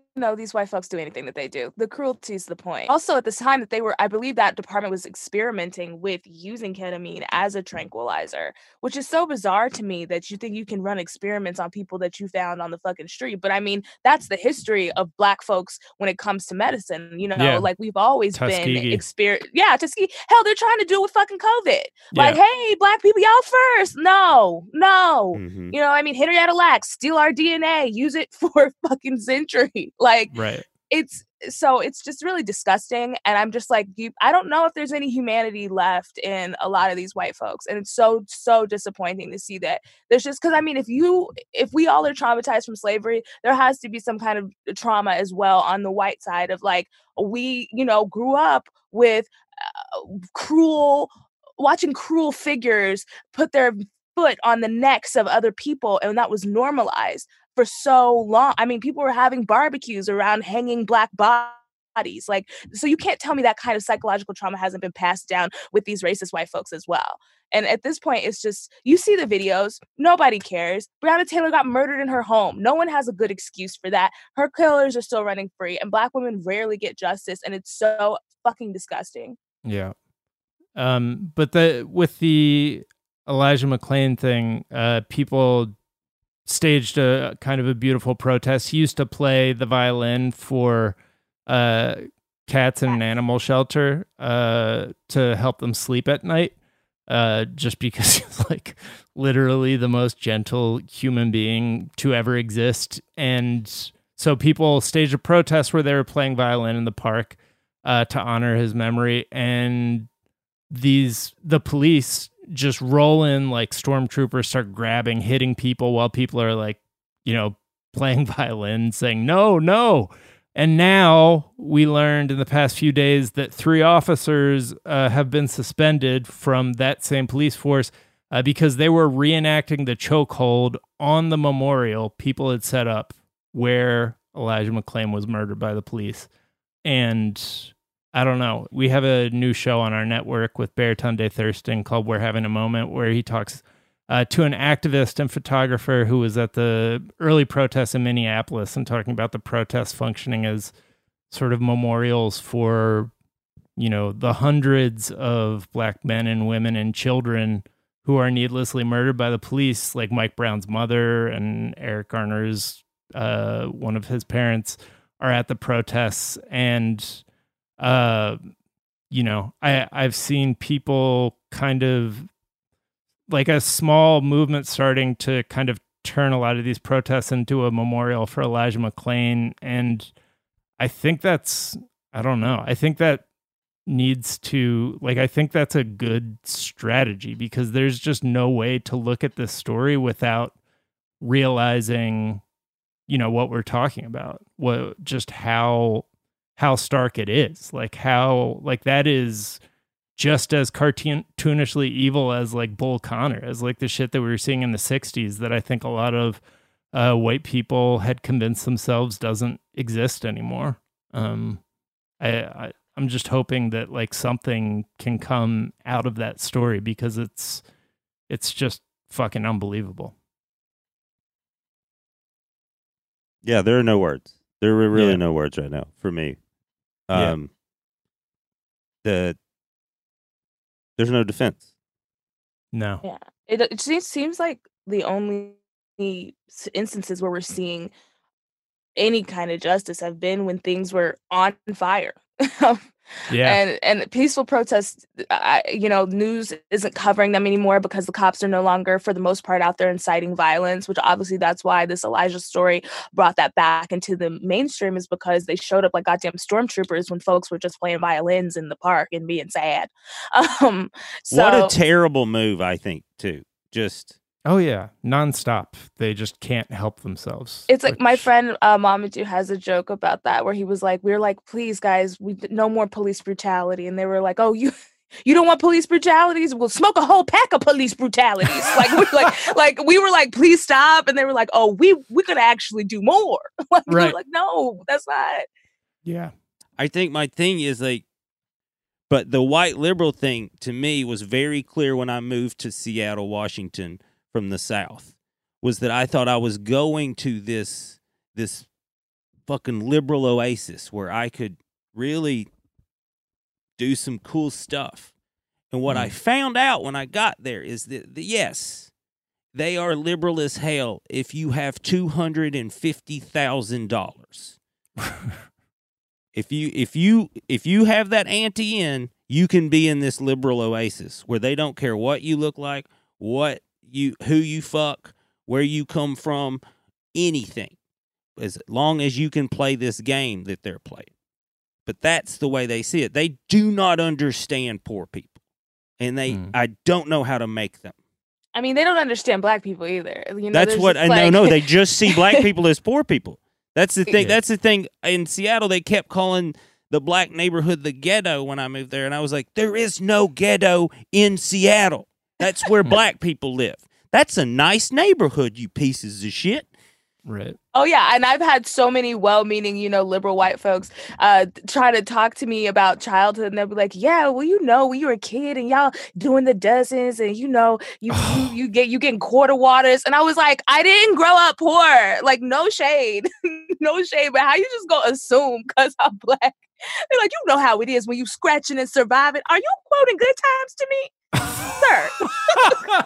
know, these white folks do anything that they do. The cruelty is the point. Also, at this time that they were, I believe that department was experimenting with using ketamine as a tranquilizer, which is so bizarre to me that you think you can run experiments on people that you found on the fucking street. But I mean, that's the history of Black folks when it comes to medicine. You know, Yeah. like we've always Tuskegee. been exper. Yeah, Tuskegee. Hell, they're trying to do it with fucking COVID. Like, Yeah. hey, Black people, y'all first. No, no. Mhm. You know, I mean, Henrietta Lacks, steal our D N A, use it for fucking century. Like, Right. it's so it's just really disgusting. And I'm just like, you, I don't know if there's any humanity left in a lot of these white folks. And it's so, so disappointing to see that there's just, because I mean, if you, if we all are traumatized from slavery, there has to be some kind of trauma as well on the white side of like, we, you know, grew up with uh, cruel, watching cruel figures put their foot on the necks of other people, and that was normalized for so long. I mean, people were having barbecues around hanging Black bodies. Like, so you can't tell me that kind of psychological trauma hasn't been passed down with these racist white folks as well. And at this point, it's just, you see the videos, nobody cares. Breonna Taylor got murdered in her home. No one has a good excuse for that. Her killers are still running free, and Black women rarely get justice, and it's so fucking disgusting. Yeah. Um, but the with the Elijah McClain thing, uh, people staged a kind of a beautiful protest. He used to play the violin for uh, cats in an animal shelter uh, to help them sleep at night, uh, just because he's like literally the most gentle human being to ever exist. And so people staged a protest where they were playing violin in the park uh, to honor his memory. And these the police just roll in like stormtroopers, start grabbing, hitting people while people are like, you know, playing violin, saying no, no. And now we learned in the past few days that three officers uh, have been suspended from that same police force uh, because they were reenacting the chokehold on the memorial people had set up where Elijah McClain was murdered by the police. And I don't know. We have a new show on our network with Baratunde Thurston called We're Having a Moment, where he talks uh, to an activist and photographer who was at the early protests in Minneapolis and talking about the protests functioning as sort of memorials for, you know, the hundreds of Black men and women and children who are needlessly murdered by the police, like Mike Brown's mother and Eric Garner's, uh, one of his parents, are at the protests. And Uh, you know, I, I've seen people kind of like a small movement starting to kind of turn a lot of these protests into a memorial for Elijah McClain. And I think that's, I don't know, I think that needs to, like, I think that's a good strategy because there's just no way to look at this story without realizing, you know, what we're talking about, what, just how, how stark it is, like how, like that is just as cartoonishly evil as like Bull Connor, as like the shit that we were seeing in the sixties that I think a lot of uh, white people had convinced themselves doesn't exist anymore. Um, I, I I'm just hoping that like something can come out of that story because it's it's just fucking unbelievable. Yeah, there are no words. There are really Yeah. no words right now for me. Yeah. Um, the there's no defense. No. Yeah, it it seems seems like the only s- instances where we're seeing any kind of justice have been when things were on fire. Yeah. and and peaceful protests, I, you know, news isn't covering them anymore because the cops are no longer, for the most part, out there inciting violence, which obviously that's why this Elijah story brought that back into the mainstream, is because they showed up like goddamn stormtroopers when folks were just playing violins in the park and being sad. Um, so, What a terrible move, I think, too. Just Oh yeah, nonstop. They just can't help themselves. it's like my which- friend uh, Mamadou has a joke about that where he was like, we were like, please guys, we no more police brutality, and they were like, oh, you you don't want police brutalities? We'll smoke a whole pack of police brutalities. like we like like we were like, please stop, and they were like, oh, we we're gonna actually do more. like, we were Right. like, no, that's not. Yeah. I think my thing is like, but the white liberal thing to me was very clear when I moved to Seattle, Washington from the South, was that I thought I was going to this this fucking liberal oasis where I could really do some cool stuff. And what mm. I found out when I got there is that, that, yes, they are liberal as hell if you have two hundred fifty thousand dollars. if you if you if you have that ante in, you can be in this liberal oasis where they don't care what you look like, what you who you fuck, where you come from, anything. As long as you can play this game that they're playing. But that's the way they see it. They do not understand poor people. And they, mm. I don't know how to make them. I mean, they don't understand black people either. You know, that's what I like... no, no. They just see black people as poor people. That's the thing. Yeah. That's the thing. In Seattle, they kept calling the black neighborhood the ghetto when I moved there, and I was like, there is no ghetto in Seattle. That's where black people live. That's a nice neighborhood, you pieces of shit. Right. Oh, yeah. And I've had so many well-meaning, you know, liberal white folks uh, try to talk to me about childhood. And they'll be like, yeah, well, you know, when you were a kid and y'all doing the dozens and, you know, you, you, you get you getting quarter waters. And I was like, I didn't grow up poor. Like, no shade. no shade. But how you just go assume because I'm black? They're like, you know how it is when you scratching and surviving. Are you quoting Good Times to me? Sir.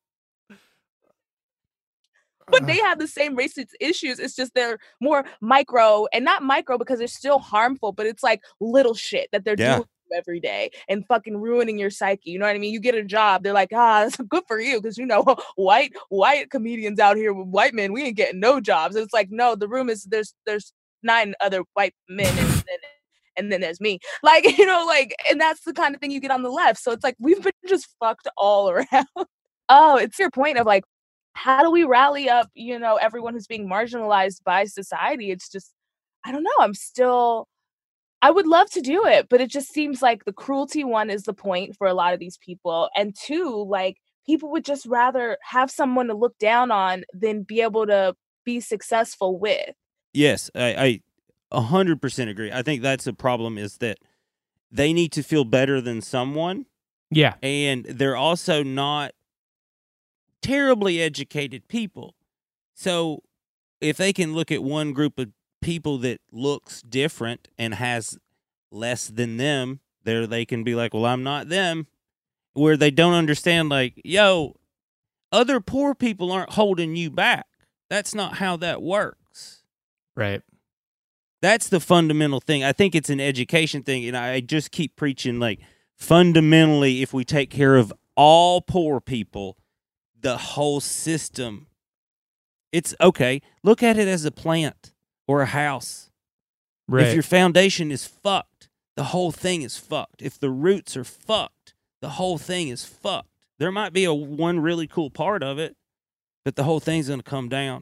But they have the same racist issues. It's just they're more micro, and not micro because they're still harmful, but it's like little shit that they're yeah. doing every day and fucking ruining your psyche. You know what I mean? You get a job, they're like, ah, that's good for you because, you know, white white comedians out here with white men, we ain't getting no jobs. And it's like, no, the room is, there's there's nine other white men and, and, and then there's me. Like, you know, like, and that's the kind of thing you get on the left. So it's like, we've been just fucked all around. Oh, it's your point of like, how do we rally up, you know, everyone who's being marginalized by society? It's just, I don't know. I'm still, I would love to do it, but it just seems like the cruelty one is the point for a lot of these people. And two, like people would just rather have someone to look down on than be able to be successful with. Yes, I, I one hundred percent agree. I think that's the problem is that they need to feel better than someone. Yeah. And they're also not terribly educated people. So if they can look at one group of people that looks different and has less than them, there they can be like, well, I'm not them. Where they don't understand, like, yo, other poor people aren't holding you back. That's not how that works. Right. That's the fundamental thing. I think it's an education thing, and I just keep preaching, like, fundamentally, if we take care of all poor people, the whole system, it's okay. Look at it as a plant or a house. Right. If your foundation is fucked, the whole thing is fucked. If the roots are fucked, the whole thing is fucked. There might be a one really cool part of it, but the whole thing's going to come down.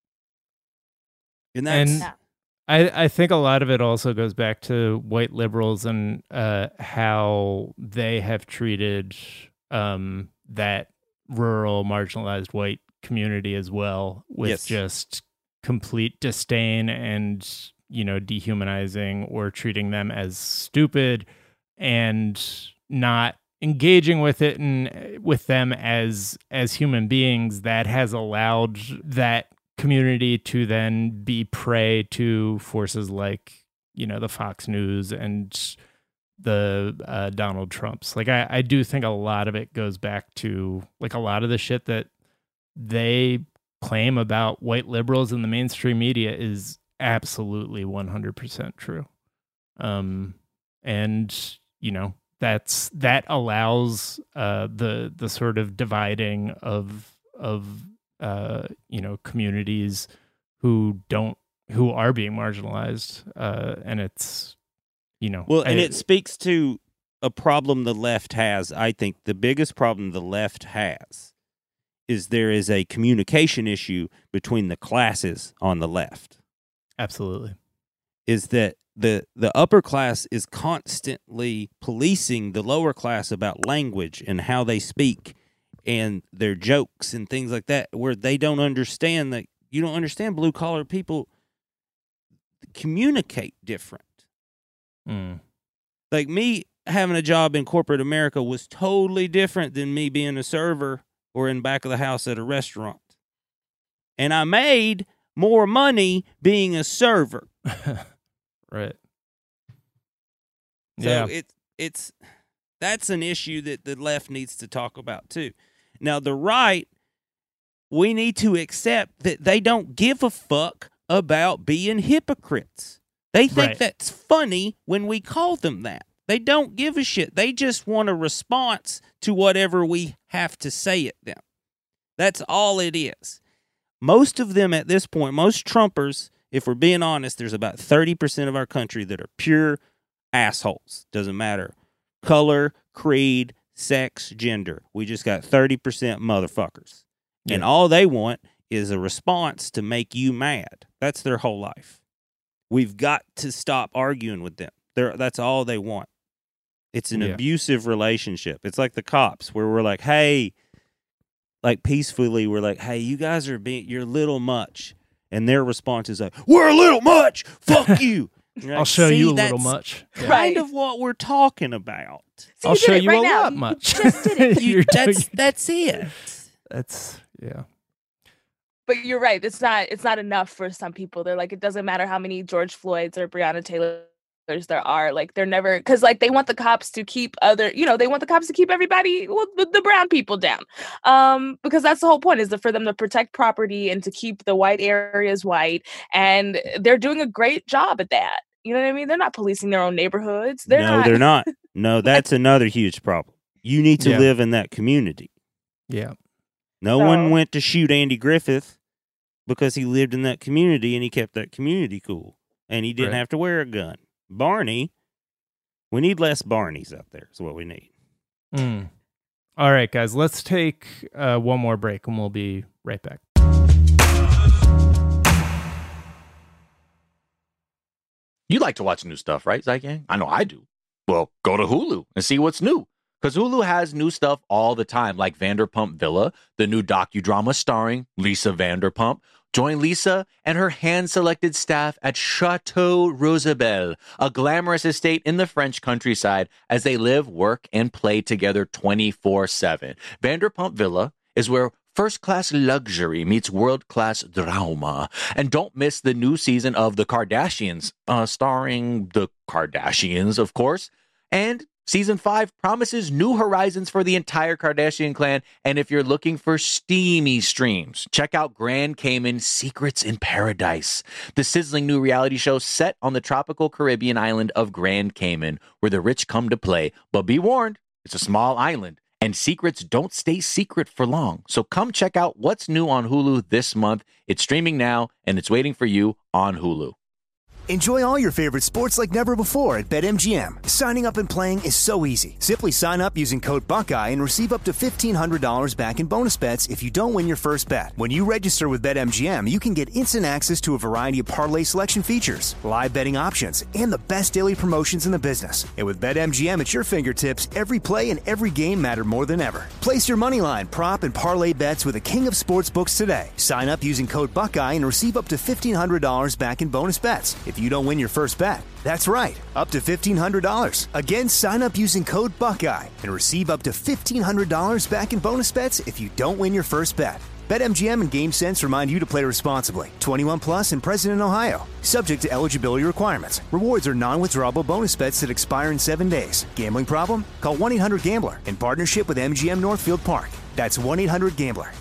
And that's... And I, I think a lot of it also goes back to white liberals and uh, how they have treated um, that rural, marginalized white community as well, with yes. just complete disdain and, you know, dehumanizing or treating them as stupid and not engaging with it and with them as as human beings. That has allowed that community to then be prey to forces like, you know, the Fox News and the uh, Donald Trumps. Like, I, I do think a lot of it goes back to, like, a lot of the shit that they claim about white liberals in the mainstream media is absolutely one hundred percent true. Um, and, you know, that's, that allows uh, the, the sort of dividing of, of uh, you know, communities who don't, who are being marginalized. Uh, and it's, You know, well, and I, it speaks to a problem the left has. I think the biggest problem the left has is there is a communication issue between the classes on the left. Absolutely. Is that the the upper class is constantly policing the lower class about language and how they speak and their jokes and things like that, where they don't understand that you don't understand blue collar people communicate different. Mm. Like me having a job in corporate America was totally different than me being a server or in back of the house at a restaurant. And I made more money being a server. Right. So Yeah. it it's that's an issue that the left needs to talk about too. Now the right, we need to accept that they don't give a fuck about being hypocrites. They think Right. that's funny when we call them that. They don't give a shit. They just want a response to whatever we have to say at them. That's all it is. Most of them at this point, most Trumpers, if we're being honest, there's about thirty percent of our country that are pure assholes. Doesn't matter. Color, creed, sex, gender. We just got thirty percent motherfuckers. Yeah. And all they want is a response to make you mad. That's their whole life. We've got to stop arguing with them. They're, that's all they want. It's an Yeah. abusive relationship. It's like the cops where we're like, hey, like peacefully, we're like, hey, you guys are being, you're a little much. And their response is like, we're a little much. Fuck you. You're I'll like, show "See, you a little that's much. Yeah. Kind Right. of what we're talking about. So I'll you did show it you right a now. lot You much. just did it. You, You're that's doing- that's it. That's yeah. But you're right. It's not. It's not enough for some people. They're like, it doesn't matter how many George Floyds or Breonna Taylors there are. Like, they're never, because like they want the cops to keep other. You know, they want the cops to keep everybody, well, the, the brown people down. Um, because that's the whole point, is that for them to protect property and to keep the white areas white, and they're doing a great job at that. You know what I mean? They're not policing their own neighborhoods. They're no, not. they're not. No, that's another huge problem. You need to Yeah. live in that community. Yeah. No So- one went to shoot Andy Griffith because he lived in that community and he kept that community cool and he didn't Right. have to wear a gun. Barney, we need less Barneys out there is what we need. Mm. All right, guys, let's take uh, one more break and we'll be right back. You like to watch new stuff, right, Zygang? I know I do. Well, go to Hulu and see what's new. Because Hulu has new stuff all the time, like Vanderpump Villa, the new docudrama starring Lisa Vanderpump. Join Lisa and her hand-selected staff at Chateau Rosabelle, a glamorous estate in the French countryside, as they live, work, and play together twenty-four seven. Vanderpump Villa is where first-class luxury meets world-class drama. And don't miss the new season of The Kardashians, uh, starring the Kardashians, of course. And season five promises new horizons for the entire Kardashian clan. And if you're looking for steamy streams, check out Grand Cayman Secrets in Paradise, the sizzling new reality show set on the tropical Caribbean island of Grand Cayman, where the rich come to play. But be warned, it's a small island, and secrets don't stay secret for long. So come check out what's new on Hulu this month. It's streaming now, and it's waiting for you on Hulu. Enjoy all your favorite sports like never before at BetMGM. Signing up and playing is so easy. Simply sign up using code Buckeye and receive up to fifteen hundred dollars back in bonus bets if you don't win your first bet. When you register with BetMGM, you can get instant access to a variety of parlay selection features, live betting options, and the best daily promotions in the business. And with BetMGM at your fingertips, every play and every game matter more than ever. Place your moneyline, prop, and parlay bets with the king of sportsbooks today. Sign up using code Buckeye and receive up to fifteen hundred dollars back in bonus bets if you don't win your first bet. That's right, up to fifteen hundred dollars. Again, sign up using code Buckeye and receive up to fifteen hundred dollars back in bonus bets if you don't win your first bet. BetMGM and GameSense remind you to play responsibly. twenty-one plus and present in Ohio. Subject to eligibility requirements. Rewards are non-withdrawable bonus bets that expire in seven days. Gambling problem? Call one eight hundred gambler in partnership with M G M Northfield Park. That's one eight hundred gambler.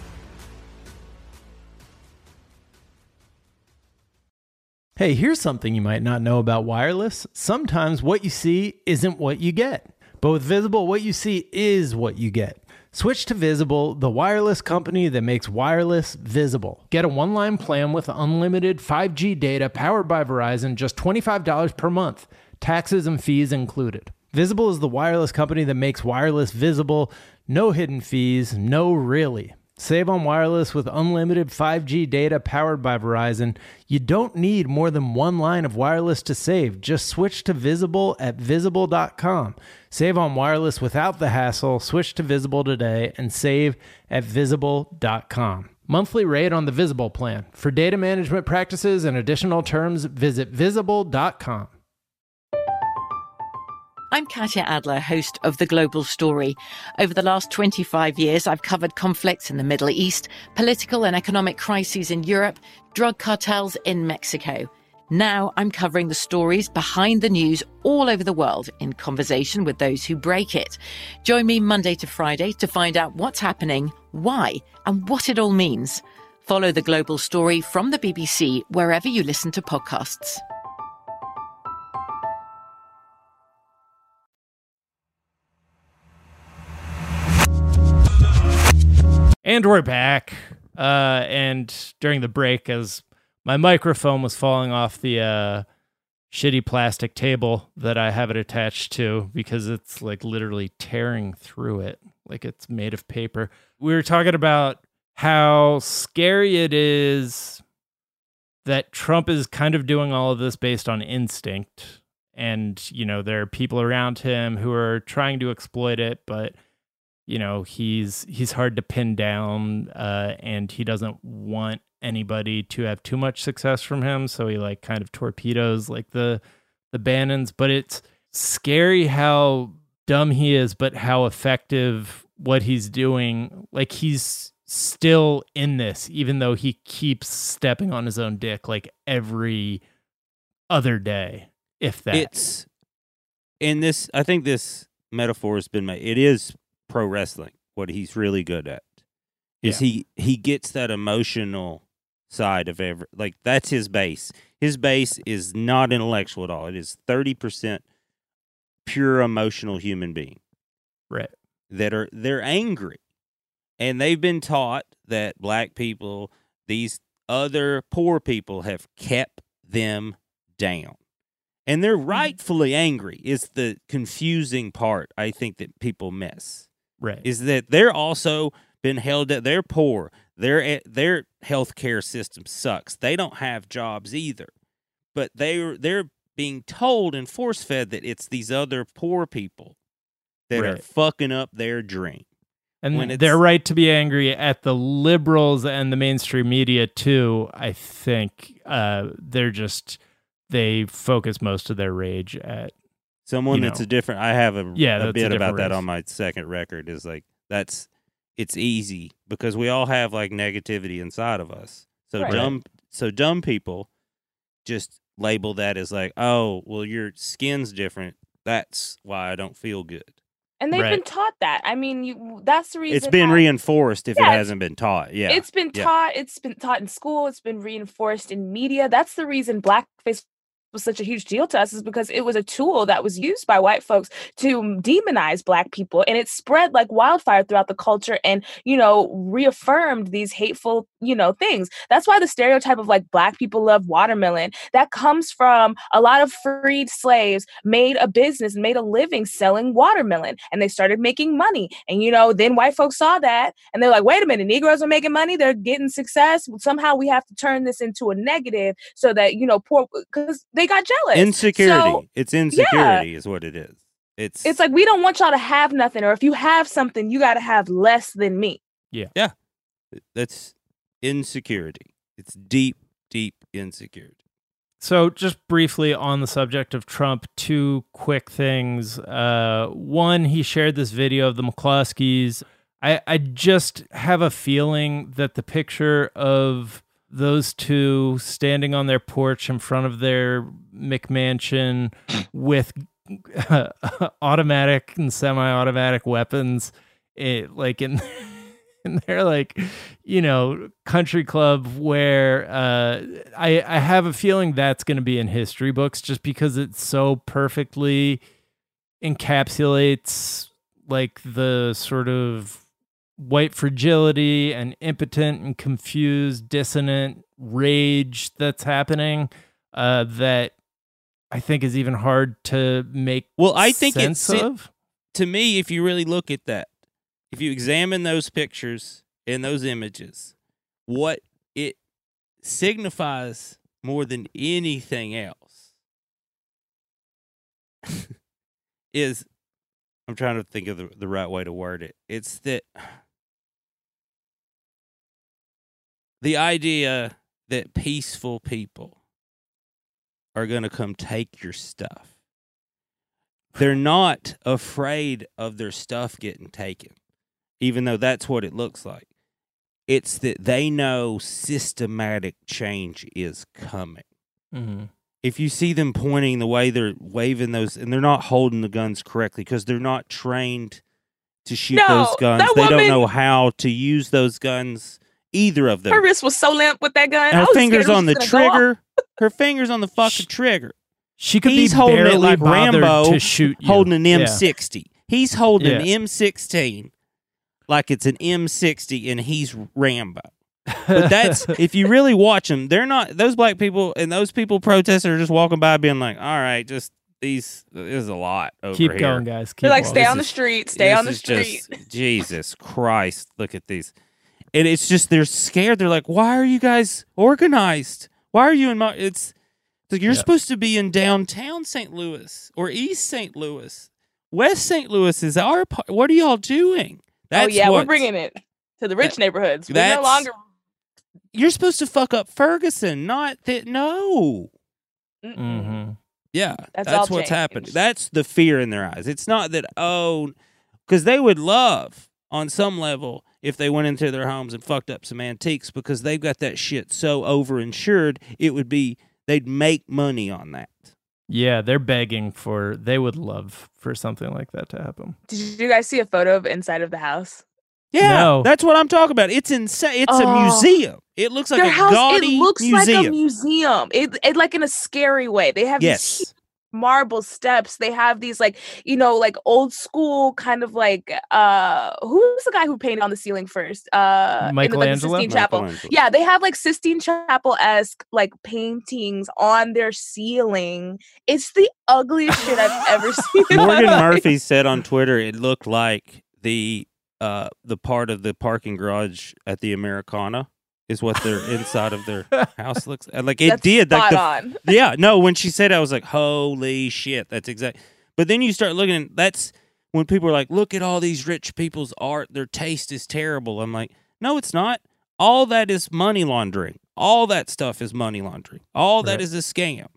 Hey, here's something you might not know about wireless. Sometimes what you see isn't what you get. But with Visible, what you see is what you get. Switch to Visible, the wireless company that makes wireless visible. Get a one-line plan with unlimited five G data powered by Verizon, just twenty-five dollars per month, taxes and fees included. Visible is the wireless company that makes wireless visible. No hidden fees, no really. Save on wireless with unlimited five G data powered by Verizon. You don't need more than one line of wireless to save. Just switch to Visible at visible dot com. Save on wireless without the hassle. Switch to Visible today and save at visible dot com. Monthly rate on the Visible plan. For data management practices and additional terms, visit visible dot com. I'm Katya Adler, host of The Global Story. Over the last twenty-five years, I've covered conflicts in the Middle East, political and economic crises in Europe, drug cartels in Mexico. Now I'm covering the stories behind the news all over the world in conversation with those who break it. Join me Monday to Friday to find out what's happening, why, and what it all means. Follow The Global Story from the B B C wherever you listen to podcasts. And we're back. Uh, and during the break, as my microphone was falling off the uh, shitty plastic table that I have it attached to because it's like literally tearing through it like it's made of paper. We were talking about how scary it is that Trump is kind of doing all of this based on instinct. And, you know, there are people around him who are trying to exploit it, but you know, he's he's hard to pin down, uh, and he doesn't want anybody to have too much success from him. So he like kind of torpedoes like the the Bannons. But it's scary how dumb he is, but how effective what he's doing. Like he's still in this, even though he keeps stepping on his own dick like every other day, if that. It's in this. I think this metaphor has been made. It is pro wrestling. What he's really good at is Yeah. he he gets that emotional side of every, like that's his base. His base is not intellectual at all. It is thirty percent pure emotional human being. Right. That are they're angry. And they've been taught that black people, these other poor people have kept them down. And they're rightfully angry is the confusing part I think that people miss. Right. Is that they're also been held at, they're poor. Their their healthcare system sucks. They don't have jobs either. But they're they're being told and force fed that it's these other poor people that are Right. fucking up their dream. And when it's- they're right to be angry at the liberals and the mainstream media too. I think uh, they're just they focus most of their rage at Someone you that's know. a different. I have a, Yeah, a that's a bit about different that race. on my second record. Is like that's it's easy because we all have like negativity inside of us. So Right. dumb, so dumb people just label that as like, oh, well, your skin's different. That's why I don't feel good. And they've Right. been taught that. I mean, you, that's the reason. It's been that- reinforced if Yeah, it it's- hasn't been taught. Yeah, It's been Yeah. taught. It's been taught in school. It's been reinforced in media. That's the reason blackface was such a huge deal to us, is because it was a tool that was used by white folks to demonize black people, and it spread like wildfire throughout the culture and, you know, reaffirmed these hateful, you know, things. That's why the stereotype of like black people love watermelon, that comes from a lot of freed slaves made a business and made a living selling watermelon, and they started making money. And, you know, then white folks saw that and they're like, wait a minute, Negroes are making money, they're getting success. Somehow we have to turn this into a negative so that, you know, poor, because they got jealous. insecurity. So, it's insecurity is what it is. It's it's like, we don't want y'all to have nothing, or if you have something, you got to have less than me. that's insecurity. It's deep, deep insecurity. So, just briefly on the subject of Trump, two quick things. Uh, one, he shared this video of the McCloskeys. I, I just have a feeling that the picture of those two standing on their porch in front of their McMansion with uh, automatic and semi-automatic weapons, it, like in... And they're like, you know, country club where uh, I I have a feeling that's going to be in history books just because it so perfectly encapsulates like the sort of white fragility and impotent and confused, dissonant rage that's happening uh, that I think is even hard to make Well, I think it's sense si- of. to me, if you really look at that, if you examine those pictures and those images, what it signifies more than anything else is, I'm trying to think of the, the right way to word it. It's that the idea that peaceful people are going to come take your stuff. They're not afraid of their stuff getting taken, even though that's what it looks like. It's that they know systematic change is coming. Mm-hmm. if you see them pointing the way they're waving those, and they're not holding the guns correctly because they're not trained to shoot No, those guns. that They don't woman- know how to use those guns, either of them. Her wrist was so limp with that gun. Her I was fingers scared it was on the just gonna go off. trigger. Her fingers on the fucking trigger. She could He's be holding it barely like bothered Rambo to shoot you. holding an Yeah. M sixty. He's holding an Yeah. M sixteen like it's an M sixty, and he's Rambo. But that's, if you really watch them, they're not, those black people and those people protesting are just walking by being like, all right, just these, this is a lot over Keep here. going, guys. Keep They're like, walking. stay This on the is- street, stay This on the is street. just- Jesus Christ, look at these. And it's just, they're scared. They're like, why are you guys organized? Why are you in my, it's, it's like, you're Yeah. supposed to be in downtown Saint Louis or East Saint Louis. West Saint Louis is our part. What are y'all doing? That's oh yeah, we're what- bringing it to the rich That- neighborhoods. We're no that's- longer. You're supposed to fuck up Ferguson, not that. No. Mm-mm. Mhm. Yeah, That's that's, all what's changed. happening. That's the fear in their eyes. It's not that, oh, because they would love on some level if they went into their homes and fucked up some antiques because they've got that shit so overinsured. It would be, they'd make money on that. Yeah, they're begging for, they would love for something like that to happen. Did you guys see a photo of inside of the house? Yeah, No. that's what I'm talking about. It's insane. It's Oh. a museum. It looks like Their a house, gaudy it looks museum. like a museum. It, it like in a scary way. They have these Yes. marble steps. They have these like, you know, like old school kind of like uh who's the guy who painted on the ceiling first? Uh in the, like, the Michelangelo? Sistine Chapel. Michelangelo. Yeah, they have like Sistine Chapel-esque like paintings on their ceiling. It's the ugliest shit I've ever seen. in my Morgan life. Murphy said on Twitter it looked like the uh the part of the parking garage at the Americana is what their inside of their house looks like. It That's did. Like spot the, on. yeah, no, when she said it, I was like, holy shit, that's exact. But then you start looking at that's when people are like, look at all these rich people's art, their taste is terrible. I'm like, no, it's not. All that is money laundering. All that stuff is money laundering. All that Right. is a scam.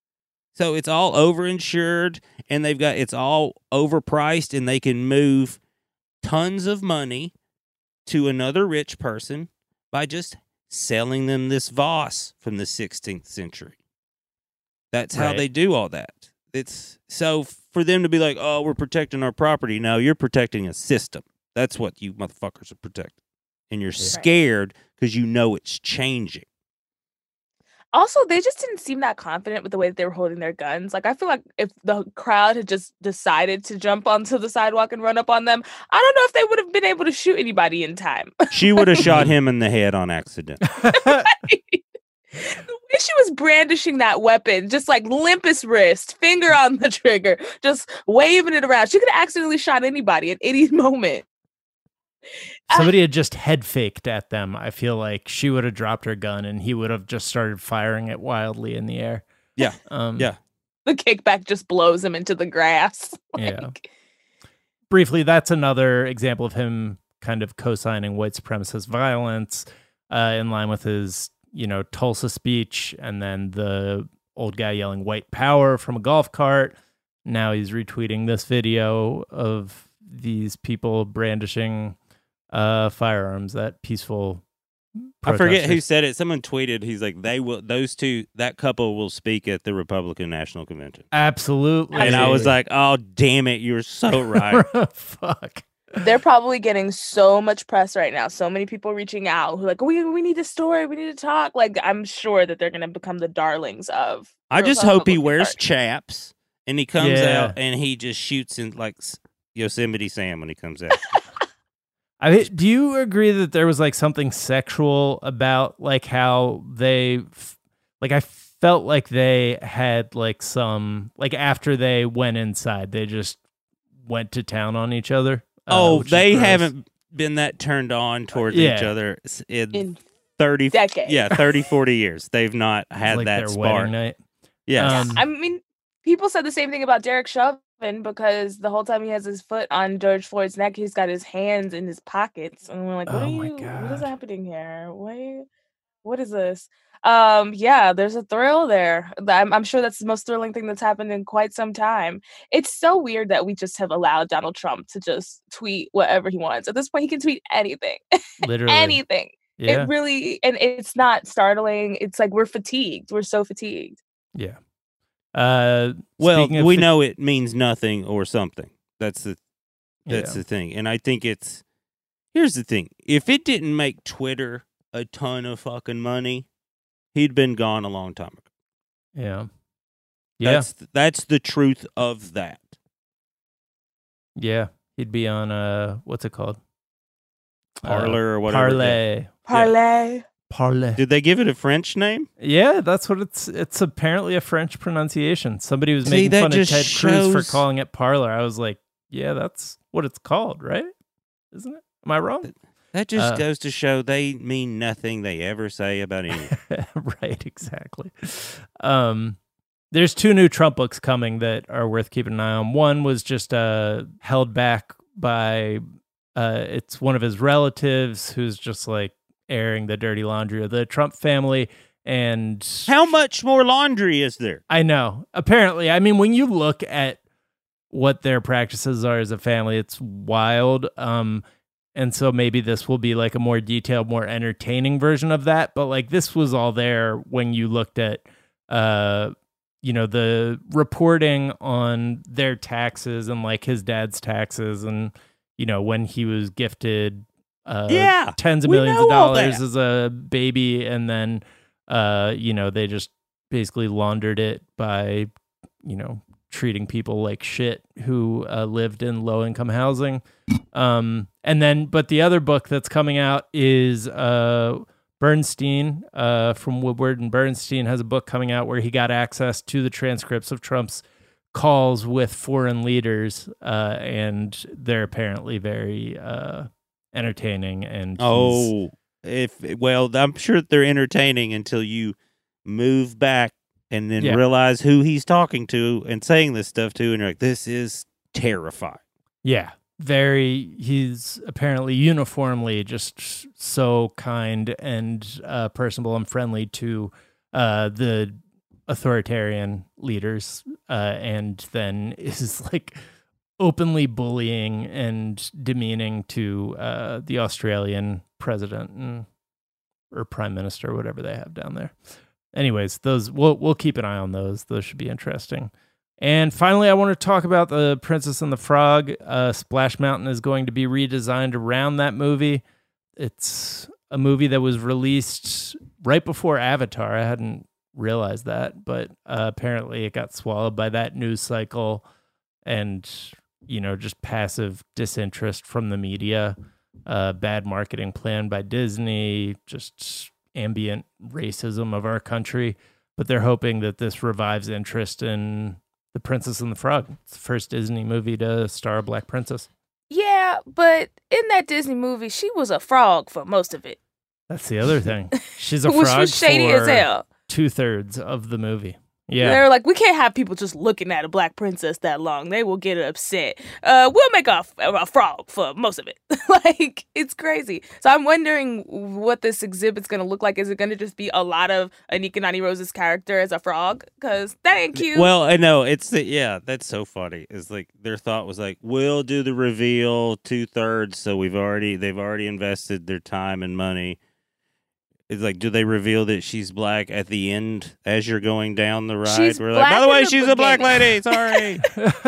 So it's all overinsured and they've got it's all overpriced and they can move tons of money to another rich person by just selling them this vase from the sixteenth century. That's how Right. they do all that. It's so for them to be like, "Oh, we're protecting our property." No, you're protecting a system. That's what you motherfuckers are protecting. And you're scared because you know it's changing. Also, they just didn't seem that confident with the way that they were holding their guns. Like, I feel like if the crowd had just decided to jump onto the sidewalk and run up on them, I don't know if they would have been able to shoot anybody in time. She would have shot him in the head on accident. The way she was brandishing that weapon, just like limpest wrist, finger on the trigger, just waving it around. She could have accidentally shot anybody at any moment. Somebody had just head faked at them. I feel like she would have dropped her gun and he would have just started firing it wildly in the air. Yeah. Um, Yeah. The kickback just blows him into the grass. Yeah. Like, Briefly, that's another example of him kind of co-signing white supremacist violence uh, in line with his, you know, Tulsa speech and then the old guy yelling white power from a golf cart. Now he's retweeting this video of these people brandishing uh, firearms, that peaceful I forget who protesters. said it. Someone tweeted, he's like, they will, those two, that couple will speak at the Republican National Convention. Absolutely. And I was like, oh, damn it. You're so right. Fuck. they're probably getting so much press right now. So many people reaching out who are like, we we need a story. We need to talk. Like, I'm sure that they're going to become the darlings of. I the just hope he Republican wears Party. chaps and he comes Yeah. out and he just shoots in like S- Yosemite Sam when he comes out. I mean, do you agree that there was like something sexual about like how they, f- like I felt like they had like some, like after they went inside, they just went to town on each other. uh, oh, which is they gross. haven't been that turned on towards Yeah. each other s- in, In thirty decades. Yeah, thirty, forty years. They've not It's had like that their spark. wedding night. Yeah. Um, I mean, people said the same thing about Derek Chauvin because the whole time he has his foot on George Floyd's neck, he's got his hands in his pockets, and we're like, "What Oh are my you? What is God. happening here? What? What is this?" Um, yeah, there's a thrill there. I'm, I'm sure that's the most thrilling thing that's happened in quite some time. It's so weird that we just have allowed Donald Trump to just tweet whatever he wants. At this point, he can tweet anything, Literally. anything. Yeah. It really, and it's not startling. It's like we're fatigued. We're so fatigued. Yeah. Uh, Well, speaking of we fi- know it means nothing or something. That's the that's Yeah. the thing. And I think it's here's the thing. If it didn't make Twitter a ton of fucking money, he'd been gone a long time ago. Yeah. Yeah. That's that's the truth of that. Yeah. He'd be on, uh, what's it called? Parler Uh, or whatever. Parlay. Parlay. Parlay. Did they give it a French name? Yeah, that's what it's. It's apparently a French pronunciation. Somebody was See, making that fun of just Ted Cruz for shows- calling it parlor. I was like, yeah, that's what it's called, right? Isn't it? Am I wrong? That just Uh, goes to show they mean nothing they ever say about anything. Right, exactly. Um, there's two new Trump books coming that are worth keeping an eye on. One was just uh, held back by, uh, it's one of his relatives who's just like airing the dirty laundry of the Trump family. And How much more laundry is there? I know. Apparently, I mean, when you look at what their practices are as a family, it's wild. Um, and so maybe this will be like a more detailed, more entertaining version of that. But like this was all there when you looked at, uh, you know, the reporting on their taxes and like his dad's taxes, and you know when he was gifted uh, Yeah, tens of we millions know of all dollars that. as a baby, and then uh, you know they just basically laundered it by, you know, treating people like shit who uh, lived in low income housing. Um, and then, but the other book that's coming out is uh, Bernstein uh, from Woodward and Bernstein has a book coming out where he got access to the transcripts of Trump's calls with foreign leaders, uh, and they're apparently very uh, entertaining. And he's- Oh, if well, I'm sure they're entertaining until you move back and then Yeah. realize who he's talking to and saying this stuff to, and you're like, this is terrifying. yeah, very. He's apparently uniformly just so kind and uh, personable and friendly to uh, the authoritarian leaders, uh, and then is like openly bullying and demeaning to uh, the Australian president and or prime minister, whatever they have down there. Anyways, those we'll we'll keep an eye on those. Those should be interesting. And finally, I want to talk about The Princess and the Frog. Uh, Splash Mountain is going to be redesigned around that movie. It's a movie that was released right before Avatar. I hadn't realized that, but uh, apparently it got swallowed by that news cycle and, you know, just passive disinterest from the media, uh, bad marketing plan by Disney, just ambient racism of our country. But they're hoping that this revives interest in The Princess and the Frog. It's the first Disney movie to star a black princess. Yeah, but in that Disney movie, she was a frog for most of it. That's the other thing. She's a Which frog was shady for as hell. two thirds of the movie. Yeah. They're like, we can't have people just looking at a black princess that long. They will get upset. Uh, we'll make a, a frog for most of it. Like, it's crazy. So I'm wondering what this exhibit's going to look like. Is it going to just be a lot of Anika Nani Rose's character as a frog? Because that ain't cute. Well, I know it's the, yeah, that's so funny. It's like their thought was like, we'll do the reveal two thirds, so we've already they've already invested their time and money. It's like, do they reveal that she's black at the end as you're going down the ride? She's We're like, by the black way, in the she's a black beginning." lady. Sorry.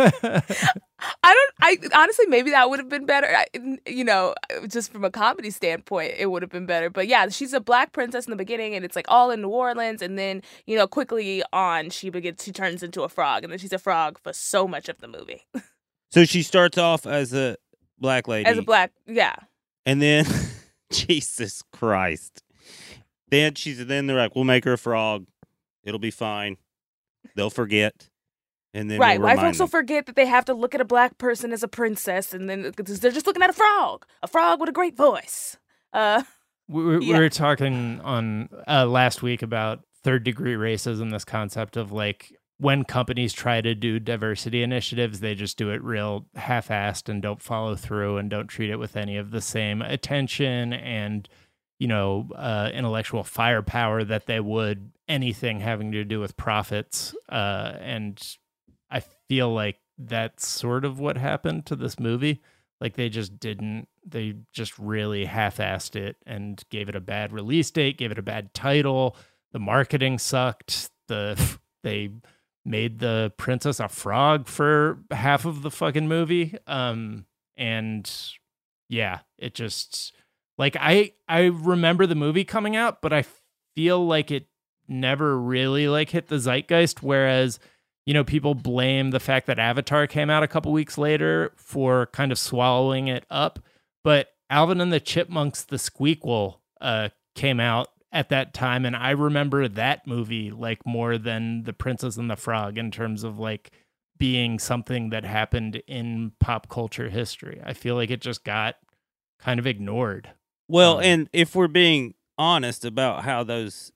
I don't, I honestly, maybe that would have been better. I, you know, just from a comedy standpoint, it would have been better. But yeah, she's a black princess in the beginning, and it's like all in New Orleans. And then, you know, quickly on, she begins, she turns into a frog, and then she's a frog for so much of the movie. So she starts off as a black lady. As a black, yeah. And then, Jesus Christ. Then she's then they're like, we'll make her a frog. It'll be fine. They'll forget. And then Right. we'll White remind folks will them. forget that they have to look at a black person as a princess, and then because they're just looking at a frog, a frog with a great voice. Uh, We, we, Yeah. we were talking on uh, last week about third degree racism, this concept of like when companies try to do diversity initiatives, they just do it real half-assed and don't follow through and don't treat it with any of the same attention and, you know, uh, intellectual firepower that they would anything having to do with profits. Uh, and I feel like that's sort of what happened to this movie. Like they just didn't, they just really half-assed it and gave it a bad release date, gave it a bad title. The marketing sucked. The they made the princess a frog for half of the fucking movie. Um, and yeah, it just like I I remember the movie coming out, but I feel like it never really like hit the zeitgeist. Whereas, you know, people blame the fact that Avatar came out a couple weeks later for kind of swallowing it up. But Alvin and the Chipmunks, the Squeakquel, uh, came out at that time, and I remember that movie like more than The Princess and the Frog in terms of like being something that happened in pop culture history. I feel like it just got kind of ignored. Well, Um, and if we're being honest about how those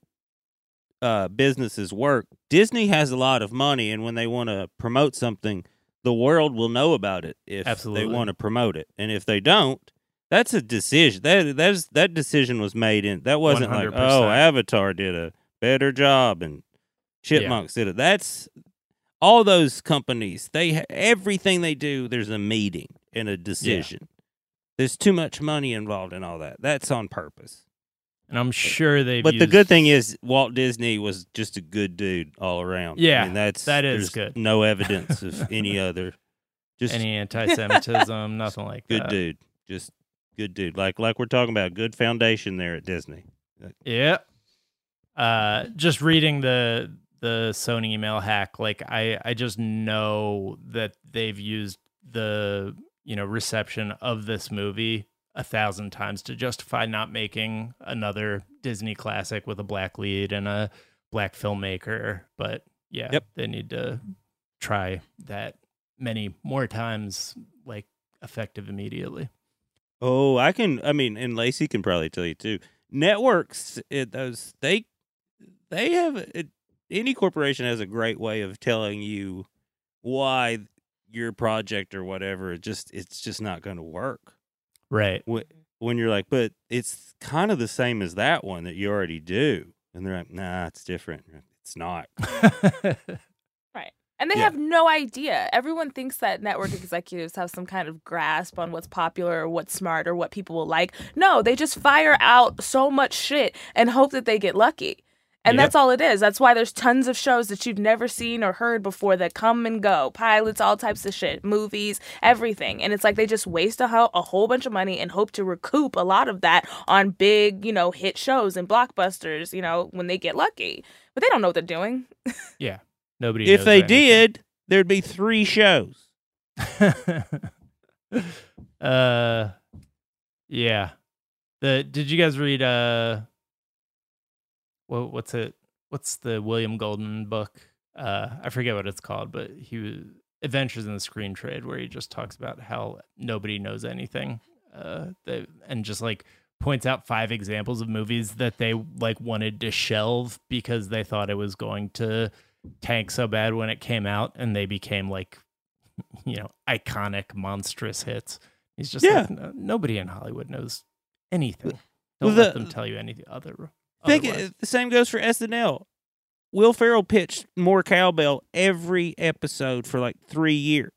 uh, businesses work, Disney has a lot of money, and when they want to promote something, the world will know about it if Absolutely. they want to promote it. And if they don't, that's a decision. That that is that decision was made in. That wasn't one hundred like, percent. oh, Avatar did a better job and Chipmunks did it. That's all those companies. They ha- everything they do. There's a meeting and a decision. There's too much money involved in all that. That's on purpose. And I'm sure they've But the used- good thing is Walt Disney was just a good dude all around. Yeah, I mean, that's that is there's good. No evidence of any other. Just any anti-Semitism, nothing like good that. dude. Just good dude. Like like we're talking about, good foundation there at Disney. Yeah. Uh, just reading the the Sony email hack, like I I just know that they've used the you know reception of this movie a thousand times to justify not making another Disney classic with a black lead and a black filmmaker. But yeah, Yep. they need to try that many more times, like effective immediately. Oh, I can. I mean, and Lacey can probably tell you too. Networks, it, those they they have it, any corporation has a great way of telling you why your project or whatever. It just it's just not going to work. Right. When, when you're like, but it's kind of the same as that one that you already do, and they're like, nah, it's different. It's not. Right. And they Yeah. have no idea. Everyone thinks that network executives have some kind of grasp on what's popular or what's smart or what people will like. No, they just fire out so much shit and hope that they get lucky. And Yep. that's all it is. That's why there's tons of shows that you've never seen or heard before that come and go. Pilots, all types of shit, movies, everything. And it's like they just waste a, ho- a whole bunch of money and hope to recoup a lot of that on big, you know, hit shows and blockbusters, you know, when they get lucky. But they don't know what they're doing. Yeah. Nobody If knows they anything. did, there'd be three shows. uh yeah. The did you guys read uh what what's it what's the William Golden book? Uh I forget what it's called, but he was Adventures in the Screen Trade, where he just talks about how nobody knows anything. Uh they, and just like points out five examples of movies that they like wanted to shelve because they thought it was going to tank so bad when it came out, and they became like, you know, iconic, monstrous hits. He's just Yeah. like, no, nobody in Hollywood knows anything. Well, Don't the- let them tell you anything other. Think otherwise. it- the same goes for S N L. Will Ferrell pitched more cowbell every episode for like three years,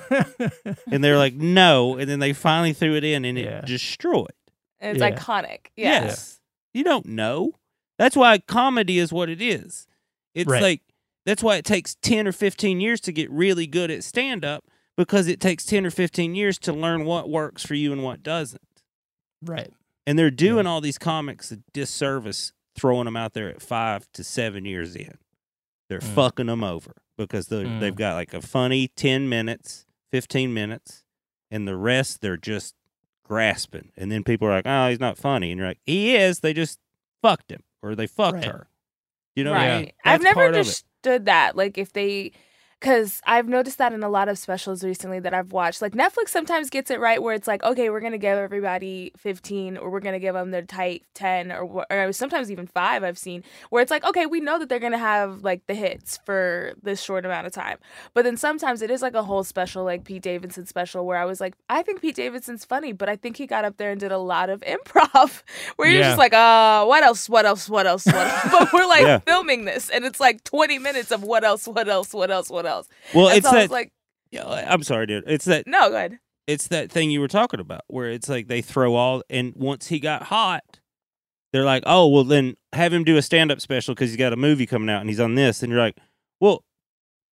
and they're like, no, and then they finally threw it in, and Yeah. it destroyed. And it's Yeah. iconic. Yeah. Yes, you don't know. That's why comedy is what it is. It's Right. like that's why it takes ten or fifteen years to get really good at stand up, because it takes ten or fifteen years to learn what works for you and what doesn't. Right. And they're doing all these comics a disservice, throwing them out there at five to seven years in. They're Mm. fucking them over because they Mm. they've got like a funny ten minutes, fifteen minutes, and the rest they're just grasping. And then people are like, oh, he's not funny. And you're like, he is. They just fucked him or they fucked Right. her. You know what I Right. mean? I've That's never part of it. understood that. Like, if they, because I've noticed that in a lot of specials recently that I've watched. Like, Netflix sometimes gets it right where it's like, okay, we're going to give everybody fifteen, or we're going to give them their tight ten, or, wh- or sometimes even five I've seen, where it's like, okay, we know that they're going to have, like, the hits for this short amount of time. But then sometimes it is like a whole special, like Pete Davidson special, where I was like, I think Pete Davidson's funny, but I think he got up there and did a lot of improv, where you're Yeah. just like, uh, what else, what else, what else, what else? But we're like Yeah. filming this, and it's like twenty minutes of what else, what else, what else, what else. Well, And it's so I that. was like, Yeah, I'm sorry, dude. It's that. no, go ahead. It's that thing you were talking about where it's like they throw all, and once he got hot, they're like, oh, well, then have him do a stand up special because he's got a movie coming out and he's on this. And you're like, well,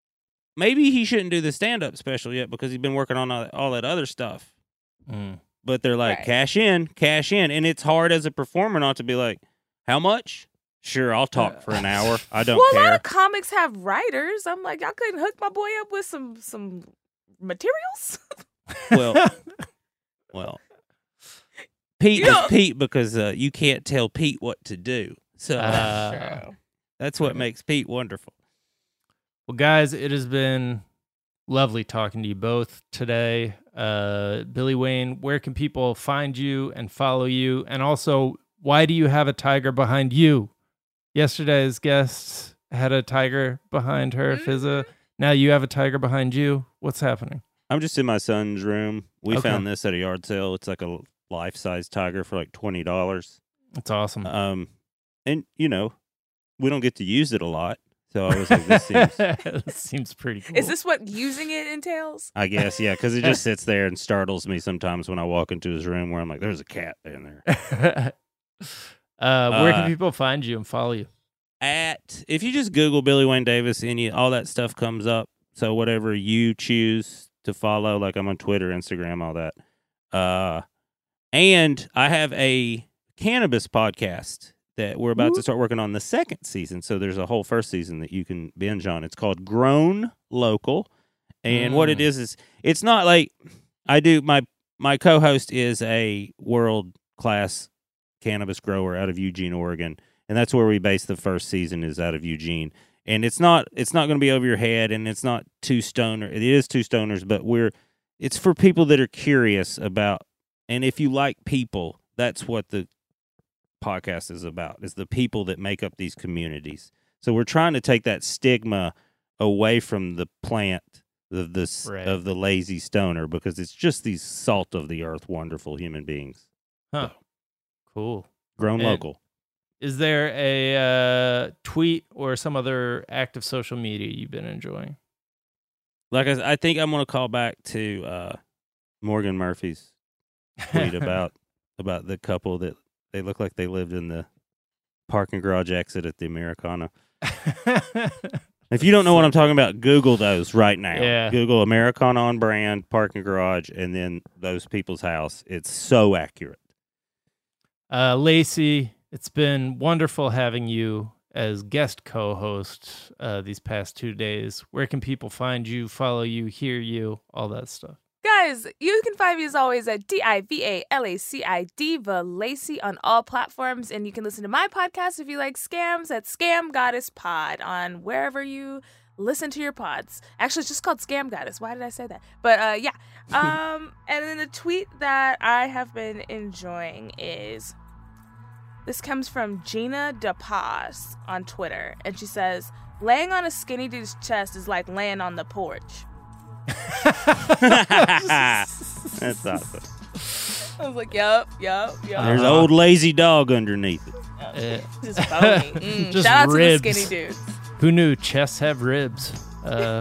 maybe he shouldn't do the stand-up special yet because he's been working on all that, all that other stuff. Mm. But they're like, Right. cash in, cash in. And it's hard as a performer not to be like, how much? Sure, I'll talk for an hour. I don't well, care. a lot of comics have writers. I'm like, y'all couldn't hook my boy up with some some materials. Well, well, Pete Yeah. is Pete because uh, you can't tell Pete what to do. So Uh, that's what makes Pete wonderful. Well, guys, it has been lovely talking to you both today. Uh, Billy Wayne, where can people find you and follow you? And also, why do you have a tiger behind you? Yesterday's guest had a tiger behind her, Mm-hmm. Fizza. Now you have a tiger behind you. What's happening? I'm just in my son's room. We Okay. found this at a yard sale. It's like a life-size tiger for like twenty dollars. That's awesome. Um, and, you know, we don't get to use it a lot. So I was like, this seems, This seems pretty cool. Is this what using it entails? I guess, yeah, because it just sits there and startles me sometimes when I walk into his room where I'm like, there's a cat in there. uh, where can Uh, people find you and follow you? At, if you just Google Billy Wayne Davis, any all that stuff comes up. So whatever you choose to follow, like I'm on Twitter, Instagram, all that. Uh, and I have a cannabis podcast that we're about to start working on the second season. So there's a whole first season that you can binge on. It's called Grown Local. And what it Mm. is, is it's not like I do. My, my co-host is a world-class cannabis grower out of Eugene, Oregon. And that's where we base the first season is out of Eugene. And it's not it's not going to be over your head, and it's not two stoner. It is two stoners, but we're it's for people that are curious about. And if you like people, that's what the podcast is about, is the people that make up these communities. So we're trying to take that stigma away from the plant of this Right. of the lazy stoner, because it's just these salt of the earth, wonderful human beings. Huh. Cool. Grown And- local. Is there a uh, tweet or some other active social media you've been enjoying? Like I, s- I think I'm going to call back to uh, Morgan Murphy's tweet about about the couple that they look like they lived in the parking garage exit at the Americana. If you don't know what I'm talking about, Google those right now. Yeah. Google Americana on brand, parking garage, and then those people's house. It's so accurate. Uh, Lacey, it's been wonderful having you as guest co-host uh, these past two days. Where can people find you, follow you, hear you, all that stuff? Guys, you can find me as always at D I V A L A C I, Diva Lacey, on all platforms. And you can listen to my podcast if you like scams at Scam Goddess Pod on wherever you listen to your pods. Actually, it's just called Scam Goddess. Why did I say that? But uh, yeah. Um, and then the tweet that I have been enjoying is, this comes from Gina DePaz on Twitter. And she says, laying on a skinny dude's chest is like laying on the porch. That's awesome. I was like, yup, yup, yup. There's an old lazy dog underneath it. Uh, Just phony. Mm, Just shout out ribs. to the skinny dudes. Who knew chests have ribs? Uh,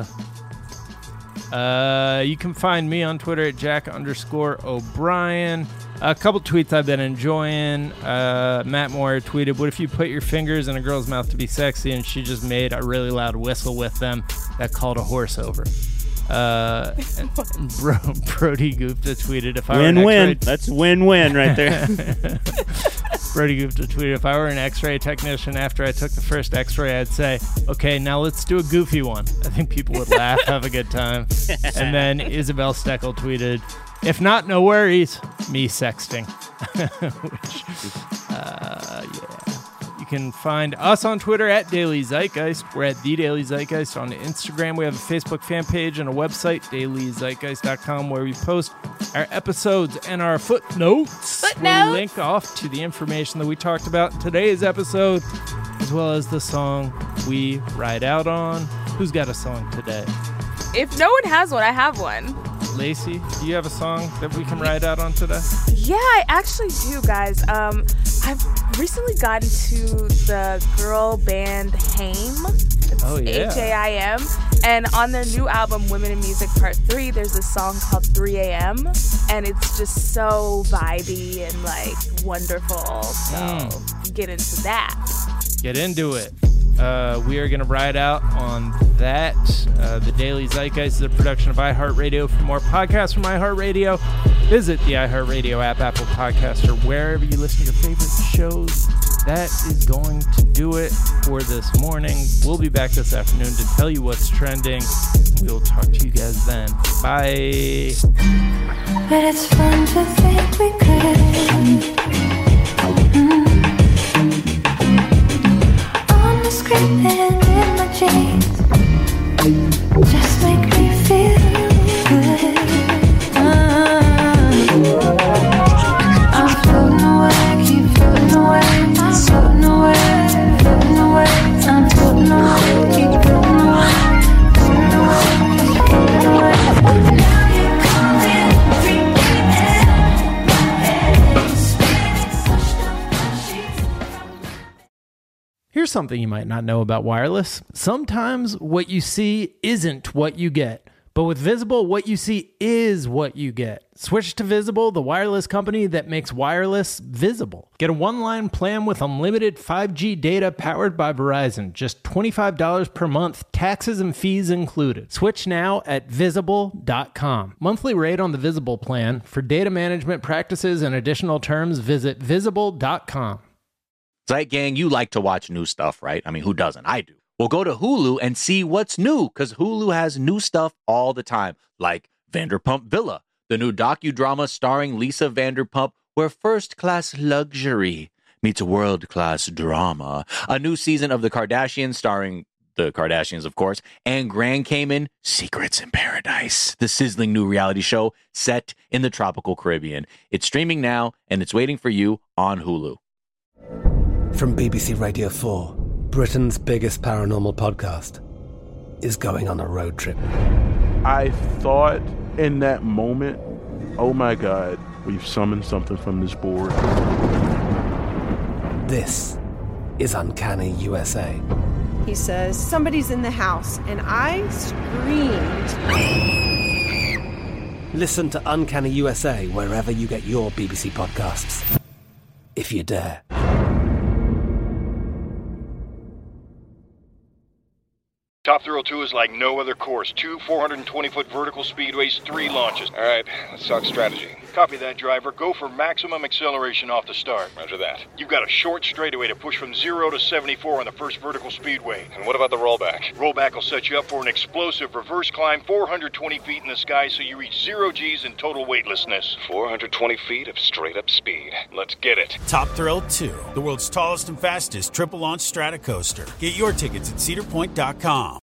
uh, you can find me on Twitter at Jack underscore O'Brien. A couple tweets I've been enjoying. Uh, Matt Moore tweeted, what if you put your fingers in a girl's mouth to be sexy and she just made a really loud whistle with them that called a horse over? Uh, Bro, Brody Gupta tweeted, if I were an Win-win. X-ray That's win-win right there. Brody Gupta tweeted, if I were an X-ray technician after I took the first X-ray, I'd say, okay, now let's do a goofy one. I think people would laugh, have a good time. And then Isabel Steckel tweeted, if not, no worries, me sexting. Which, uh, yeah. You can find us on Twitter at Daily Zeitgeist. We're at The Daily Zeitgeist on Instagram. We have a Facebook fan page and a website, daily zeitgeist dot com, where we post our episodes and our footnotes. Where Footnotes. we link off to the information that we talked about in today's episode, as well as the song we ride out on. Who's got a song today? If no one has one, I have one. Lacey, do you have a song that we can ride out on today? Yeah, I actually do, guys. Um, I've recently gotten to the girl band Haim. It's Oh, yeah. H A I M. And on their new album, Women in Music Part three, there's a song called three a.m. And it's just so vibey and, like, wonderful. So Mm. get into that. Get into it. Uh, we are going to ride out on that. Uh, the Daily Zeitgeist is a production of iHeartRadio. For more podcasts from iHeartRadio, visit the iHeartRadio app, Apple Podcasts, or wherever you listen to your favorite shows. That is going to do it for this morning. We'll be back this afternoon to tell you what's trending. We will talk to you guys then. Bye. But it's fun to think we could. Mm. On the screen and in my jeans, just make me feel good. Uh, I'm floating away, keep floating away. I'm floating away, floating away. I'm floating away, keep floating away. Floating away, floating away. Now you're calling, freaking out my head. Here's something you might not know about wireless. Sometimes what you see isn't what you get. But with Visible, what you see is what you get. Switch to Visible, the wireless company that makes wireless visible. Get a one-line plan with unlimited five G data powered by Verizon. Just twenty-five dollars per month, taxes and fees included. Switch now at visible dot com. Monthly rate on the Visible plan. For data management practices and additional terms, visit visible dot com. Zeit Gang, you like to watch new stuff, right? I mean, who doesn't? I do. Well, go to Hulu and see what's new, because Hulu has new stuff all the time, like Vanderpump Villa, the new docudrama starring Lisa Vanderpump, where first-class luxury meets world-class drama. A new season of The Kardashians starring the Kardashians, of course, and Grand Cayman, Secrets in Paradise, the sizzling new reality show set in the tropical Caribbean. It's streaming now, and it's waiting for you on Hulu. From B B C Radio four, Britain's biggest paranormal podcast is going on a road trip. I thought in that moment, oh my God, we've summoned something from this board. This is Uncanny U S A. He says, somebody's in the house, and I screamed. Listen to Uncanny U S A wherever you get your B B C podcasts, if you dare. Top Thrill two is like no other course. Two four hundred twenty foot vertical speedways, three launches. All right, let's talk strategy. Copy that, driver. Go for maximum acceleration off the start. Roger that. You've got a short straightaway to push from zero to seventy-four on the first vertical speedway. And what about the rollback? Rollback will set you up for an explosive reverse climb four hundred twenty feet in the sky so you reach zero G's in total weightlessness. four hundred twenty feet of straight-up speed. Let's get it. Top Thrill two, the world's tallest and fastest triple-launch strata coaster. Get your tickets at cedar point dot com.